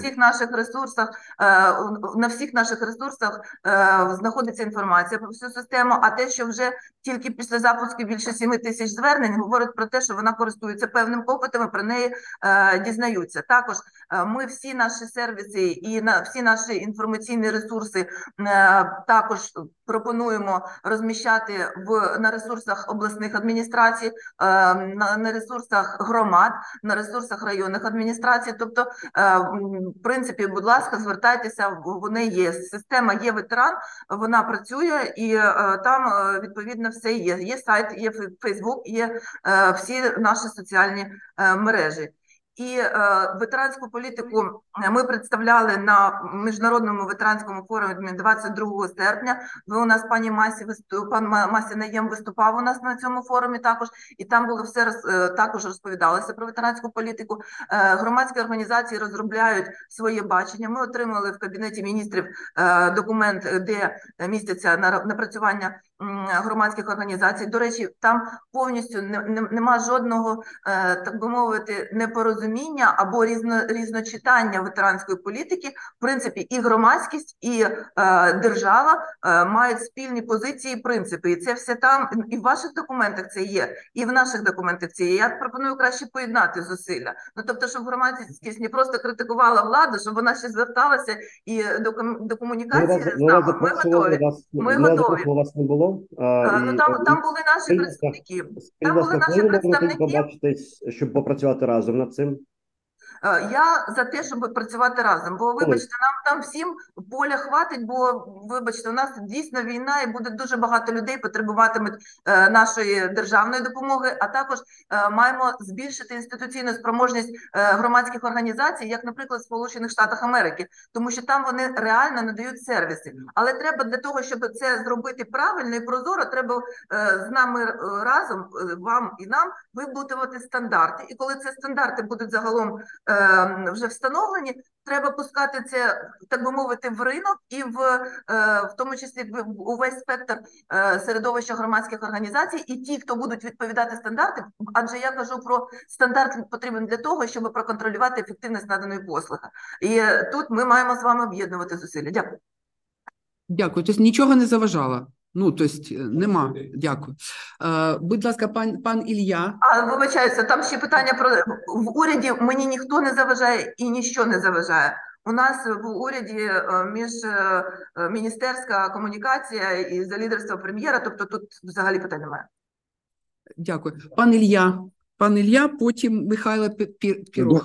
всіх наших ресурсах знаходиться інформація про всю систему, а те, що вже тільки після запуску більше 7 тисяч звернень, говорить про те, що вона користується певним попитом і про неї дізнаються. Також ми всі наші сервіси і всі наші інформаційні ресурси також пропонуємо розміщати на ресурсах обласних адміністрацій, на ресурсах громад, на ресурсах районних адміністрацій. Тобто, в принципі, будь ласка, звертайтеся, вони є. Система «Є ветеран», вона працює і там, відповідно, все є. Є сайт, є Фейсбук, є всі наші соціальні мережі. І ветеранську політику ми представляли на Міжнародному ветеранському форумі 22 серпня. Ви у нас, пан Мася Наєм виступав у нас на цьому форумі також, і там було все також розповідалося про ветеранську політику. Громадські організації розробляють своє бачення. Ми отримали в Кабінеті міністрів документ, де містяться напрацювання громадських організацій. До речі, там повністю нема жодного, так би мовити, непорозуміння або різночитання ветеранської політики. В принципі, і громадськість, і держава мають спільні позиції і принципи. І це все там, і в ваших документах це є, і в наших документах це є. Я пропоную краще поєднати зусилля. Ну, тобто, щоб громадськість не просто критикувала владу, щоб вона ще зверталася і до комунікації з нами. Ми готові. Ми готові. Вас не було. Ну, там були наші представники. Там були наші представники. Побачитись, щоб попрацювати разом над цим. Я за те, щоб працювати разом, бо, вибачте, нам там всім поля хватить, бо, вибачте, у нас дійсно війна і буде дуже багато людей потребуватимуть нашої державної допомоги, а також маємо збільшити інституційну спроможність громадських організацій, як, наприклад, в Сполучених Штатах Америки, тому що там вони реально надають сервіси. Але треба для того, щоб це зробити правильно і прозоро, треба з нами разом, вам і нам, вибудувати стандарти. І коли ці стандарти будуть загалом вже встановлені, треба пускати це, так би мовити, в ринок і в тому числі увесь спектр середовища громадських організацій, і ті, хто будуть відповідати стандартам, адже я кажу про стандарт потрібен для того, щоб проконтролювати ефективність наданої послуги. І тут ми маємо з вами об'єднувати зусилля. Дякую. Дякую. Тобто нічого не заважало? Ну, тобто нема. Дякую. Будь ласка, пан Ілля. Вибачаюся, там ще питання про... В уряді мені ніхто не заважає і ніщо не заважає. У нас в уряді міжміністерська комунікація і за лідерство прем'єра, тобто тут взагалі питань немає. Дякую. Пан Ілля, потім Михайло Пірог.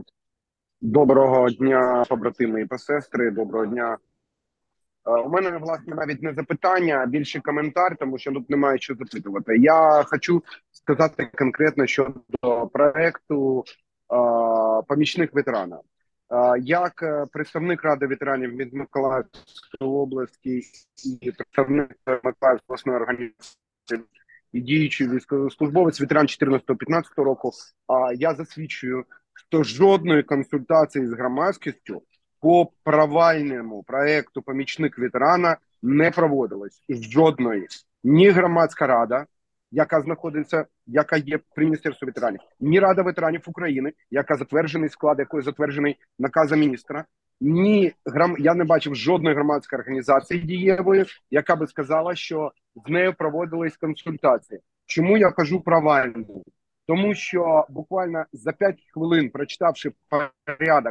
Доброго дня, побратими і посестри, доброго дня. У мене, власне, навіть не запитання, а більше коментар, тому що тут немає що запитувати. Я хочу сказати конкретно щодо проекту «Помічник ветерана». Як представник Ради ветеранів від Миколаївської області і представник Миколаївської обласної організації і діючий військовослужбовець, ветеран 14-15 року, я засвідчую, що жодної консультації з громадськістю по провальному проекту «Помічник ветерана» не проводилось. Жодної. Ні громадська рада, яка знаходиться, яка є при Міністерстві ветеранів, ні Рада ветеранів України, яка затверджений склад, якої затверджений наказом міністра, ні я не бачив жодної громадської організації дієвої, яка би сказала, що з нею проводились консультації. Чому я кажу провальну? Тому що буквально за 5 хвилин, прочитавши порядок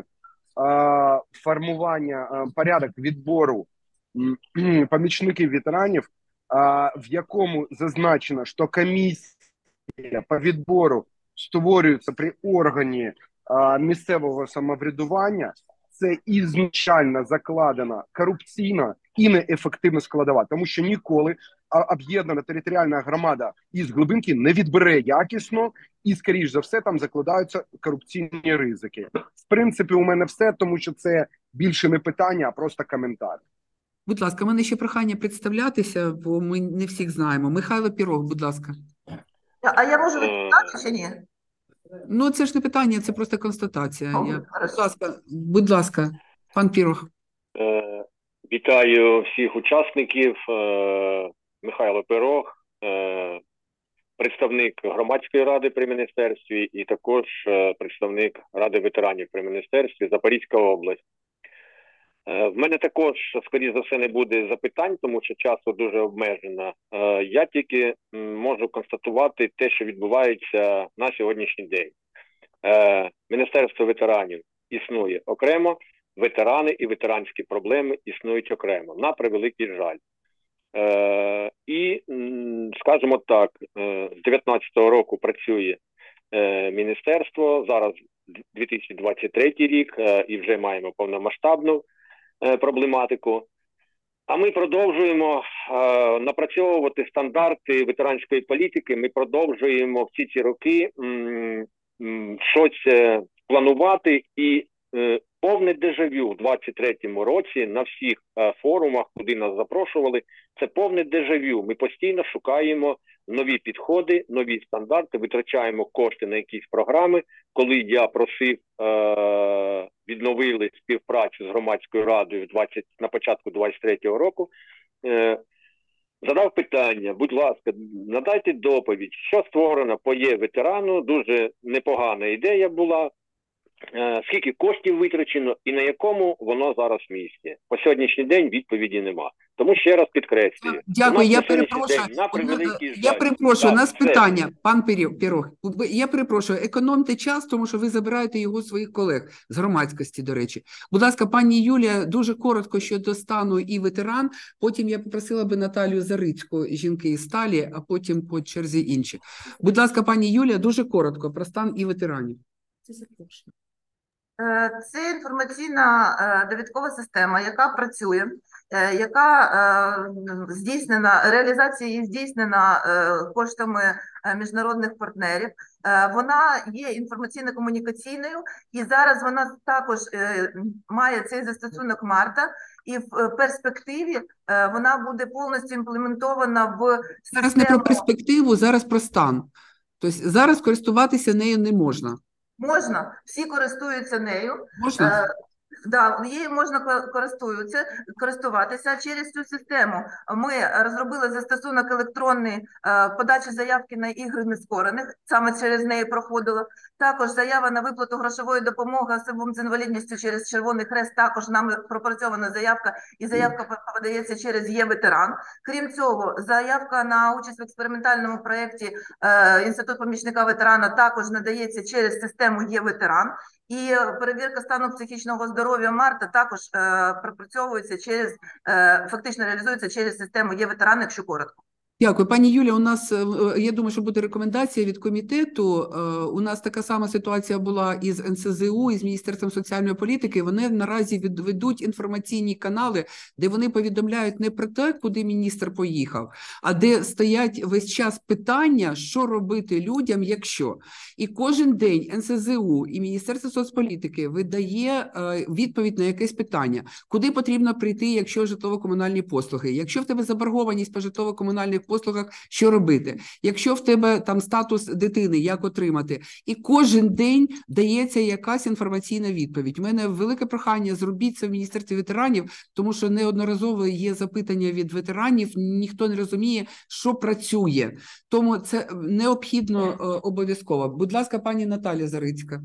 порядок відбору помічників ветеранів, в якому зазначено, що комісія по відбору створюється при органі місцевого самоврядування, це ізначально закладена корупційна і неефективна складова, тому що ніколи об'єднана територіальна громада із глибинки не відбере якісно і, скоріш за все, там закладаються корупційні ризики. В принципі, у мене все, тому що це більше не питання, а просто коментар. Будь ласка, у мене ще прохання представлятися, бо ми не всіх знаємо. Михайло Пірог, будь ласка. А я можу відповідати чи ні? Ну, це ж не питання, це просто констатація. Будь ласка, пан Пірог. Вітаю всіх учасників. Михайло Пірог, представник громадської ради при міністерстві і також представник Ради ветеранів при міністерстві, Запорізька область. В мене також, скоріше за все, не буде запитань, тому що часу дуже обмежено. Я тільки можу констатувати те, що відбувається на сьогоднішній день. Міністерство ветеранів існує окремо, ветерани і ветеранські проблеми існують окремо, на превеликий жаль. І, скажімо так, з 19-го року працює міністерство, зараз 2023 рік, і вже маємо повномасштабну проблематику. А ми продовжуємо напрацьовувати стандарти ветеранської політики, ми продовжуємо всі ці роки щось планувати і повне дежавю в 23-му році на всіх форумах, куди нас запрошували. Це повне дежавю. Ми постійно шукаємо нові підходи, нові стандарти, витрачаємо кошти на якісь програми. Коли я просив, відновили співпрацю з громадською радою на початку 23-го року, задав питання, будь ласка, надайте доповідь, що створено по ветерану, дуже непогана ідея була, скільки коштів витрачено і на якому воно зараз місці. По сьогоднішній день відповіді нема. Тому ще раз підкреслюю. Дякую, я перепрошую. Я перепрошую, у нас все. питання, пан Пірог. Я перепрошую, економте час, тому що ви забираєте його своїх колег з громадськості, до речі. Будь ласка, пані Юлія, дуже коротко щодо стану і ветеран. Потім я попросила би Наталію Зарицьку, жінки із сталі, а потім по черзі інші. Будь ласка, пані Юлія, дуже коротко про стан і ветеранів. Це інформаційна довідкова система, яка працює, яка здійснена, реалізація її здійснена коштами міжнародних партнерів. Вона є інформаційно-комунікаційною, і зараз вона також має цей застосунок Марта, і в перспективі вона буде повністю імплементована в систему. Зараз не про перспективу, зараз про стан. Тобто зараз користуватися нею не можна. Можна, всі користуються нею. Можна? Да, її можна користуватися через цю систему. Ми розробили застосунок електронний подачі заявки на ігри нескорених, саме через неї проходило. Також заява на виплату грошової допомоги особам з інвалідністю через Червоний Хрест, також нами пропрацьована заявка, і заявка подається через єВетеран. Крім цього, заявка на участь в експериментальному проєкті Інститут помічника ветерана також надається через систему єВетеран. І перевірка стану психічного здоров'я Марта також пропрацьовується через, фактично реалізується через систему єВетеран, якщо коротко. Дякую. Пані Юлія, у нас, я думаю, що буде рекомендація від комітету. У нас така сама ситуація була із НСЗУ, із Міністерством соціальної політики. Вони наразі ведуть інформаційні канали, де вони повідомляють не про те, куди міністр поїхав, а де стоять весь час питання, що робити людям, якщо. І кожен день НСЗУ і Міністерство соцполітики видає відповідь на якесь питання. Куди потрібно прийти, якщо житлово-комунальні послуги? Якщо в тебе заборгованість по житлово-комунальних послугах, що робити? Якщо в тебе там статус дитини, як отримати? І кожен день дається якась інформаційна відповідь. У мене велике прохання, зробіть це в Міністерстві ветеранів, тому що неодноразово є запитання від ветеранів, ніхто не розуміє, що працює. Тому це необхідно обов'язково. Будь ласка, пані Наталя Зарицька.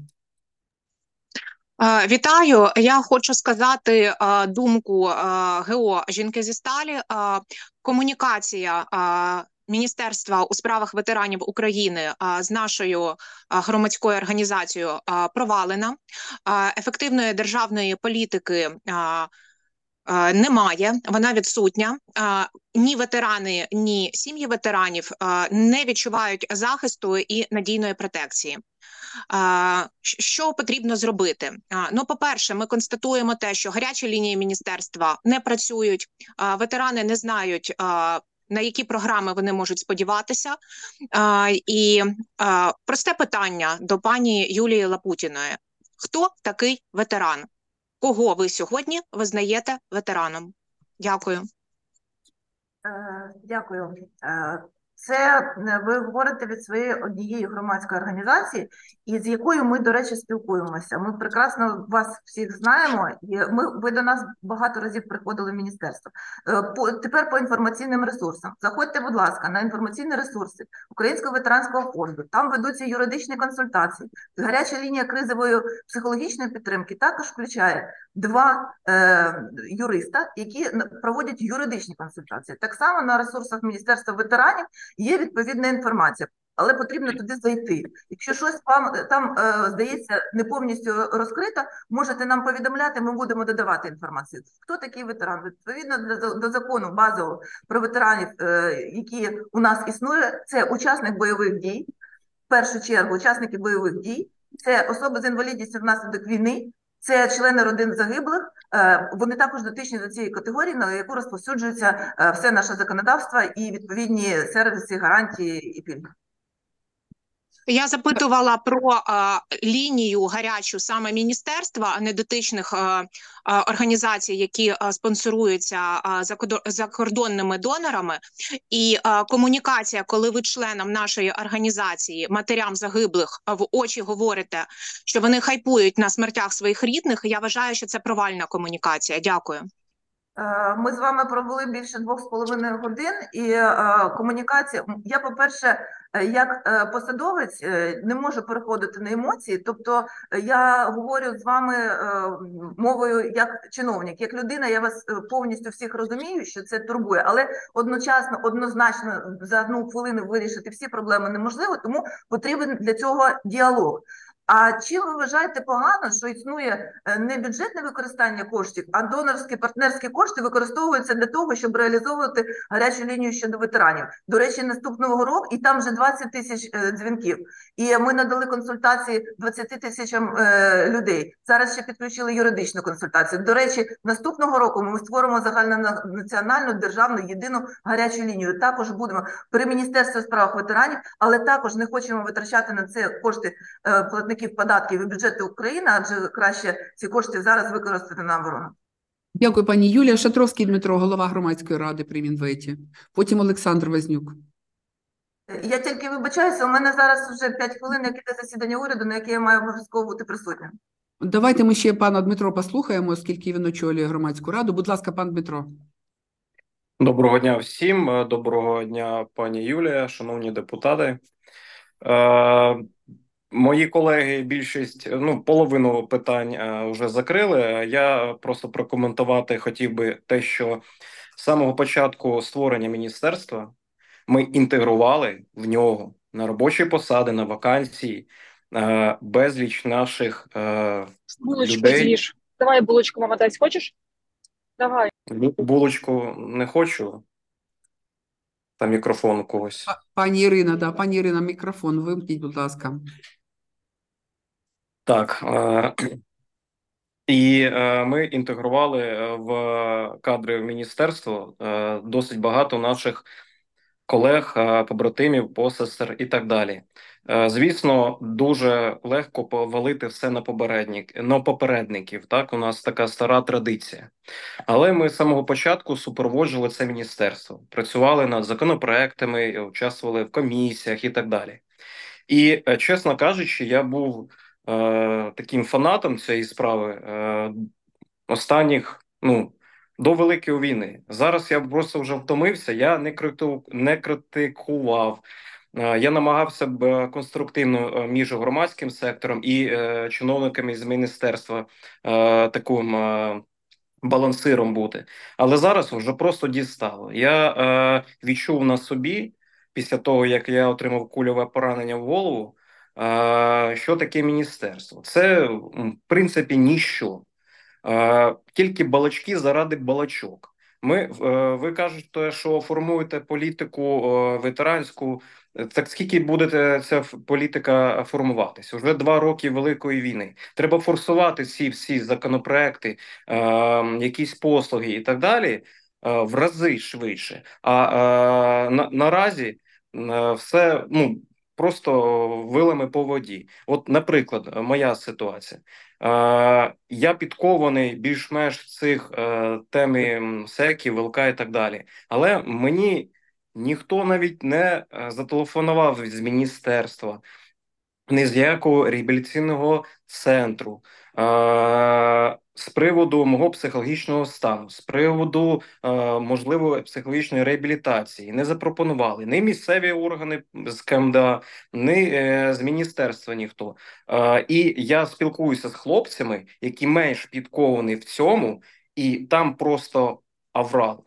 Вітаю. Я хочу сказати думку ГО «Жінки зі сталі». Комунікація Міністерства у справах ветеранів України з нашою громадською організацією провалена. Ефективної державної політики немає, вона відсутня. Ні ветерани, ні сім'ї ветеранів не відчувають захисту і надійної протекції. Що потрібно зробити? Ну, по-перше, ми констатуємо те, що гарячі лінії міністерства не працюють, ветерани не знають, на які програми вони можуть сподіватися. І просте питання до пані Юлії Лапутіної. Хто такий ветеран? Кого ви сьогодні визнаєте ветераном? Дякую. Дякую. Це ви говорите від своєї однієї громадської організації, і з якою ми, до речі, спілкуємося. Ми прекрасно вас всіх знаємо, і ви до нас багато разів приходили в міністерство. Тепер по інформаційним ресурсам. Заходьте, будь ласка, на інформаційні ресурси Українського ветеранського фонду. Там ведуться юридичні консультації. Гаряча лінія кризової психологічної підтримки також включає 2 юриста, які проводять юридичні консультації. Так само на ресурсах Міністерства ветеранів є відповідна інформація, але потрібно туди зайти. Якщо щось вам там, здається, не повністю розкрито, можете нам повідомляти, ми будемо додавати інформацію. Хто такий ветеран? Відповідно до закону базового про ветеранів, які у нас існує, це учасник бойових дій, в першу чергу учасники бойових дій, це особи з інвалідністю внаслідок війни, це члени родин загиблих, вони також дотичні до цієї категорії, на яку розповсюджується все наше законодавство і відповідні сервіси, гарантії і пільги. Я запитувала про лінію гарячу саме міністерства, а не дотичних організацій, які спонсоруються закордонними донорами. І комунікація, коли ви членам нашої організації, матерям загиблих, в очі говорите, що вони хайпують на смертях своїх рідних, я вважаю, що це провальна комунікація. Дякую. Ми з вами провели більше 2,5 годин, і комунікація. Я, по-перше, як посадовець не можу переходити на емоції, тобто я говорю з вами мовою як чиновник, як людина, я вас повністю всіх розумію, що це турбує, але однозначно за 1 хвилину вирішити всі проблеми неможливо, тому потрібен для цього діалог. А чим ви вважаєте погано, що існує не бюджетне використання коштів, а донорські, партнерські кошти використовуються для того, щоб реалізовувати гарячу лінію щодо ветеранів? До речі, наступного року, і там вже 20 тисяч дзвінків. І ми надали консультації 20 тисячам людей. Зараз ще підключили юридичну консультацію. До речі, наступного року ми створимо загальнонаціональну державну єдину гарячу лінію. Також будемо при Міністерстві у справах ветеранів, але також не хочемо витрачати на це кошти платників податків і бюджету України, адже краще ці кошти зараз використати на оборону. Дякую, пані Юлія. Шатровський Дмитро, голова громадської ради при Мінветі. Потім Олександр Вознюк. Я тільки вибачаюся, у мене зараз вже 5 хвилин, як іде засідання уряду, на яке я маю обов'язково бути присутня. Давайте ми ще пана Дмитро послухаємо, оскільки він очолює громадську раду. Будь ласка, пан Дмитро. Доброго дня всім. Доброго дня, пані Юлія, шановні депутати. Мої колеги більшість, половину питань вже закрили. Я просто прокоментувати хотів би те, що з самого початку створення міністерства ми інтегрували в нього на робочі посади, на вакансії безліч наших Булочку людей. з'їж. Давай булочку, мама, дать хочеш? Давай. Булочку не хочу. Там мікрофон у когось. Пані Ірина, пані Ірина, мікрофон вимкніть, будь ласка. Так, і ми інтегрували в кадри міністерства досить багато наших колег, побратимів, посестер і так далі. Звісно, дуже легко повалити все на попередників. Так, у нас така стара традиція. Але ми з самого початку супроводжували це міністерство, працювали над законопроектами, участвували в комісіях і так далі. І, чесно кажучи, я був таким фанатом цієї справи останніх, до Великої війни. Зараз я просто вже втомився, я не критикував. Я намагався б конструктивно між громадським сектором і чиновниками з міністерства таким балансиром бути. Але зараз вже просто дістало. Я відчув на собі, після того, як я отримав кульове поранення в голову, що таке міністерство. Це, в принципі, ніщо. Тільки балачки заради балачок. Ви кажете, що формуєте політику ветеранську. Так скільки буде ця політика формуватися? Уже 2 роки Великої війни. Треба форсувати всі законопроекти, якісь послуги і так далі в рази швидше. А наразі все просто вилами по воді. От, наприклад, моя ситуація. Я підкований більш-менш в цих темі СЕКів, ВЛК і так далі. Але мені ніхто навіть не зателефонував з міністерства, ні з якого реабілітаційного центру, з приводу мого психологічного стану, з приводу можливої психологічної реабілітації. Не запропонували ні місцеві органи з КМДА, ні з міністерства ніхто. І я спілкуюся з хлопцями, які менш підковані в цьому, і там просто аврал.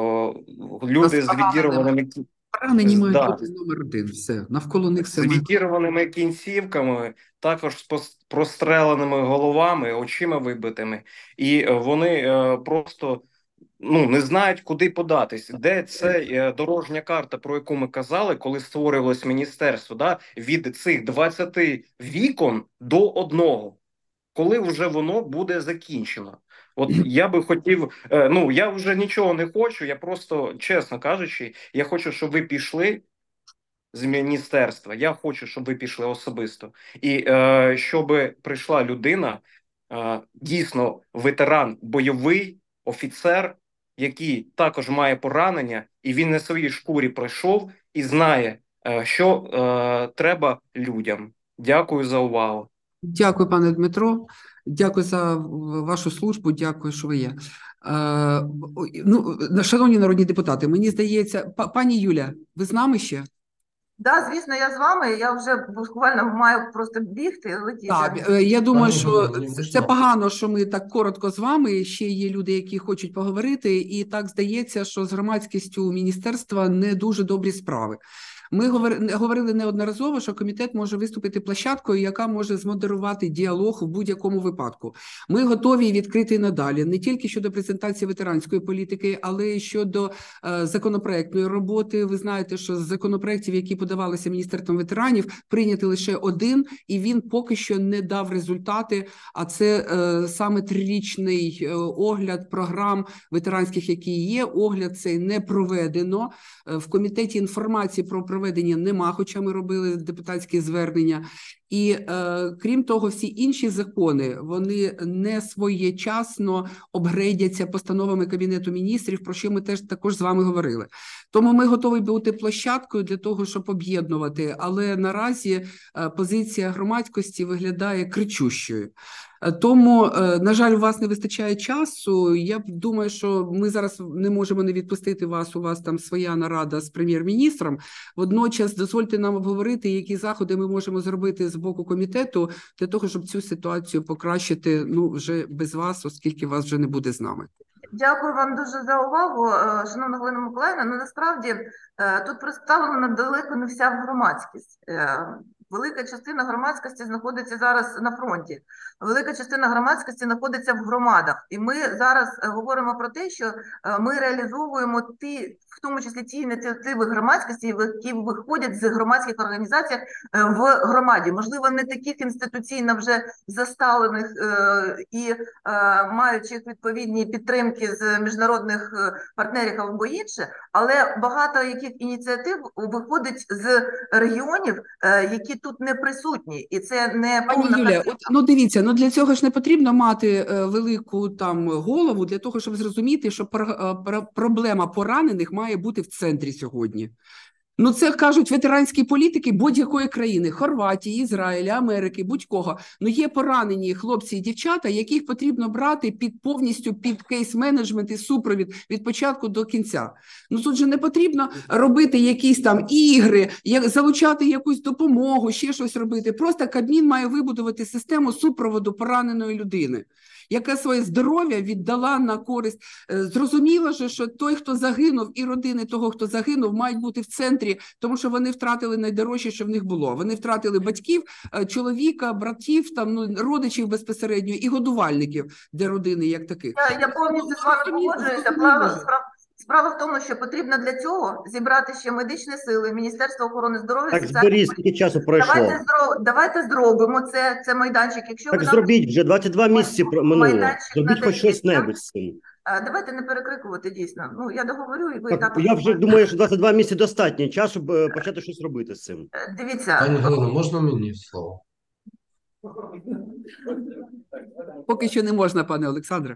Люди з відірваними... Поранені мають бути номер 1, все. Навколо них все. З відірваними кінцівками, також з простреленими головами, очима вибитими. І вони просто не знають, куди податись. Де це дорожня карта, про яку ми казали, коли створювалось міністерство, від цих 20 вікон до 1. Коли вже воно буде закінчено? От я би хотів, я вже нічого не хочу, я просто, чесно кажучи, я хочу, щоб ви пішли з міністерства. Я хочу, щоб ви пішли особисто. І щоб прийшла людина, дійсно ветеран, бойовий офіцер, який також має поранення, і він на своїй шкурі пройшов і знає, що треба людям. Дякую за увагу. Дякую, пане Дмитро. Дякую за вашу службу. Дякую, що ви є. Шановні народні депутати, мені здається, пані Юля, ви з нами ще? Да, звісно, я з вами. Я вже буквально маю просто бігти, летіти. Так, я думаю, що це погано, що ми так коротко з вами. Ще є люди, які хочуть поговорити, і так здається, що з громадськістю міністерства не дуже добрі справи. Ми говорили неодноразово, що комітет може виступити площадкою, яка може змодерувати діалог в будь-якому випадку. Ми готові відкрити надалі, не тільки щодо презентації ветеранської політики, але й щодо законопроектної роботи. Ви знаєте, що з законопроектів, які подавалися Міністерством ветеранів, прийнятий лише один, і він поки що не дав результати, а це саме 3-річний огляд програм ветеранських, які є. Огляд цей не проведено. В комітеті інформації про проведення нема, хоча ми робили депутатські звернення. І крім того, всі інші закони, вони не своєчасно обгрейдяться постановами Кабінету міністрів, про що ми теж також з вами говорили. Тому ми готові бути площадкою для того, щоб об'єднувати, але наразі позиція громадськості виглядає кричущою. Тому, на жаль, у вас не вистачає часу. Я думаю, що ми зараз не можемо не відпустити вас. У вас там своя нарада з прем'єр-міністром. Водночас дозвольте нам обговорити, які заходи ми можемо зробити з боку комітету для того, щоб цю ситуацію покращити, вже без вас, оскільки вас вже не буде з нами. Дякую вам дуже за увагу, шановна Галина Миколаївна. Насправді тут представлена далеко не вся громадськість. Велика частина громадськості знаходиться зараз на фронті. Велика частина громадськості знаходиться в громадах. І ми зараз говоримо про те, що ми реалізовуємо в тому числі ті ініціативи громадськості, які виходять з громадських організацій в громаді. Можливо, не таких інституційно вже засталених і маючих відповідні підтримки з міжнародних партнерів або інше, але багато яких ініціатив виходить з регіонів, які тут не присутні, і це не повна... Пані Юлія, дивіться, для цього ж не потрібно мати велику там голову для того, щоб зрозуміти, що проблема поранених має бути в центрі сьогодні. Це кажуть ветеранські політики будь-якої країни – Хорватії, Ізраїля, Америки, будь-кого. Є поранені хлопці і дівчата, яких потрібно брати повністю під кейс-менеджмент і супровід від початку до кінця. Тут же не потрібно робити якісь там ігри, залучати якусь допомогу, ще щось робити. Просто Кабмін має вибудувати систему супроводу пораненої людини, яка своє здоров'я віддала на користь. Зрозуміло ж, що той, хто загинув, і родини того, хто загинув, мають бути в центрі, тому що вони втратили найдорожче, що в них було. Вони втратили батьків, чоловіка, братів, родичів безпосередньо і годувальників для родини як таких. Я повністю з вами погоджуюся. Справа в тому, що потрібно для цього зібрати ще медичні сили, Міністерство охорони здоров'я. Так зберіть, скільки часу пройшло. Давайте зробимо це майданчик. Якщо так зробіть, вже 22 місяці минуло. Зробіть хоч щось-небудь з цим. Давайте не перекрикувати, дійсно. Я договорю, і ви так. Так... Я вже думаю, що 22 місяці достатньо часу, щоб почати щось робити з цим. Дивіться. Пані Галино, можна мені слово? Поки що не можна, пане Олександре.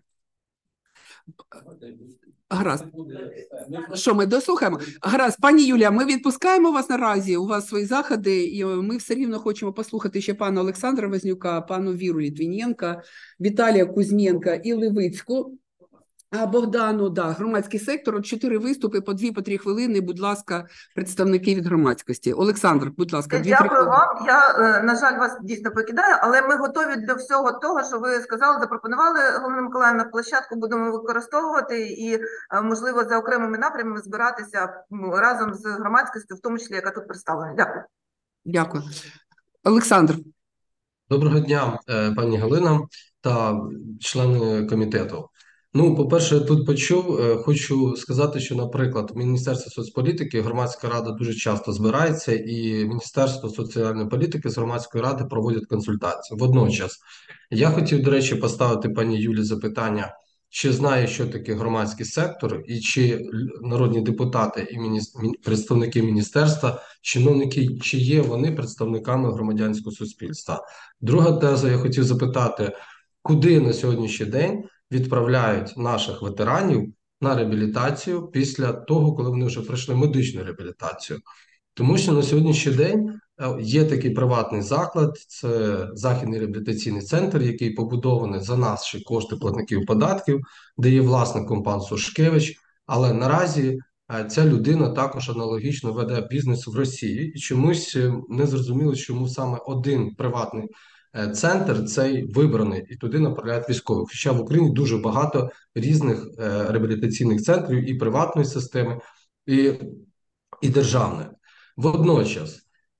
Гаразд. Що, ми дослухаємо? Гаразд. Пані Юлія, ми відпускаємо вас наразі, у вас свої заходи, і ми все рівно хочемо послухати ще пана Олександра Вознюка, пану Віру Літвіненка, Віталія Кузьменка і Левицьку. А Богдану, громадський сектор, 4 виступи, по 2-3 хвилини, будь ласка, представники від громадськості. Олександр, будь ласка, 2-3 хвилини. Дякую вам. Я, на жаль, вас дійсно покидаю, але ми готові до всього того, що ви сказали, запропонували, Галина Миколаївна, площадку будемо використовувати і, можливо, за окремими напрямами збиратися разом з громадськістю, в тому числі, яка тут представлена. Дякую. Дякую. Олександр. Доброго дня, пані Галина та члени комітету. По-перше, я тут почув, хочу сказати, що, наприклад, Міністерство соцполітики, Громадська рада дуже часто збирається, і Міністерство соціальної політики з Громадської ради проводять консультації. Водночас, я хотів, до речі, поставити пані Юлі запитання, чи знає, що таке громадський сектор, і чи народні депутати і представники міністерства чиновники, чи є вони представниками громадянського суспільства. Друга теза, я хотів запитати, куди на сьогоднішній день відправляють наших ветеранів на реабілітацію після того, коли вони вже пройшли медичну реабілітацію? Тому що на сьогоднішній день є такий приватний заклад, це Західний реабілітаційний центр, який побудований за наші кошти платників податків, де є власником пан Сушкевич, але наразі ця людина також аналогічно веде бізнес в Росії, і чомусь не зрозуміло, чому саме один приватний центр цей вибраний, і туди направляють військових. Хоча в Україні дуже багато різних реабілітаційних центрів і приватної системи, і державної. Водночас,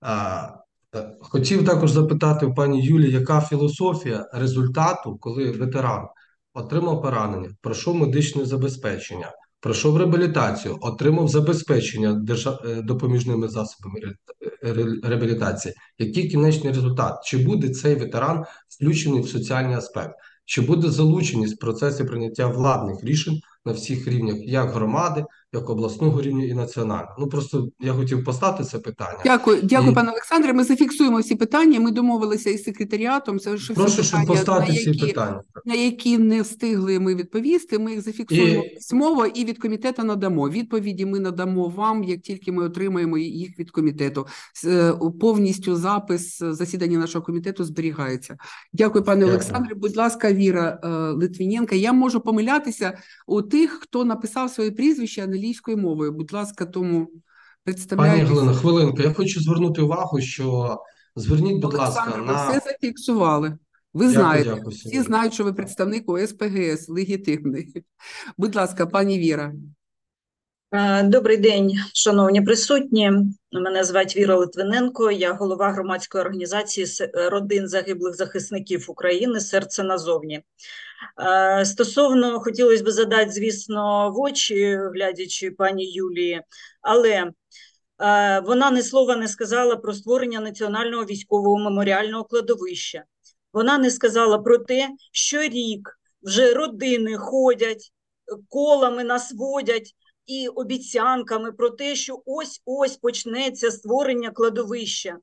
хотів також запитати у пані Юлії, яка філософія результату, коли ветеран отримав поранення, пройшов медичне забезпечення, пройшов реабілітацію, отримав забезпечення допоміжними засобами реабілітації. Який кінечний результат? Чи буде цей ветеран включений в соціальний аспект? Чи буде залученість в процесі прийняття владних рішень на всіх рівнях, як громади, як обласного рівня і національного? Ну, просто я хотів поставити це питання. Дякую, пане Олександре. Ми зафіксуємо всі питання. Ми домовилися із секретаріатом. Це вже Прошу, всі щоб поставити ці питання, питання. на які не встигли ми відповісти. Ми їх зафіксуємо письмово і від комітету надамо. Відповіді ми надамо вам, як тільки ми отримаємо їх від комітету. Повністю запис засідання нашого комітету зберігається. Дякую, пане Олександре. Будь ласка, Віра Литвиненко. Я можу помилятися у тих, хто написав своє прізвище англійською мовою. Будь ласка, тому представляйтесь. Пані Галина, хвилинку. Я хочу звернути увагу, що зверніть, будь ласка, Ми на... все зафіксували. Ви знаєте, всі знають, що ви представник ОСПГС, легітимний. Будь ласка, пані Віра. Добрий день, шановні присутні. Мене звати Віра Литвиненко, я голова громадської організації родин загиблих захисників України «Серце назовні». Стосовно, хотілося б задати, звісно, в очі, глядячи пані Юлії, але вона ні слова не сказала про створення Національного військового меморіального кладовища. Вона не сказала про те, що рік вже родини ходять, колами нас водять і обіцянками про те, що ось-ось почнеться створення кладовища.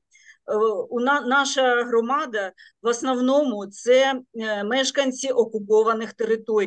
Наша громада в основному це мешканці окупованих територій.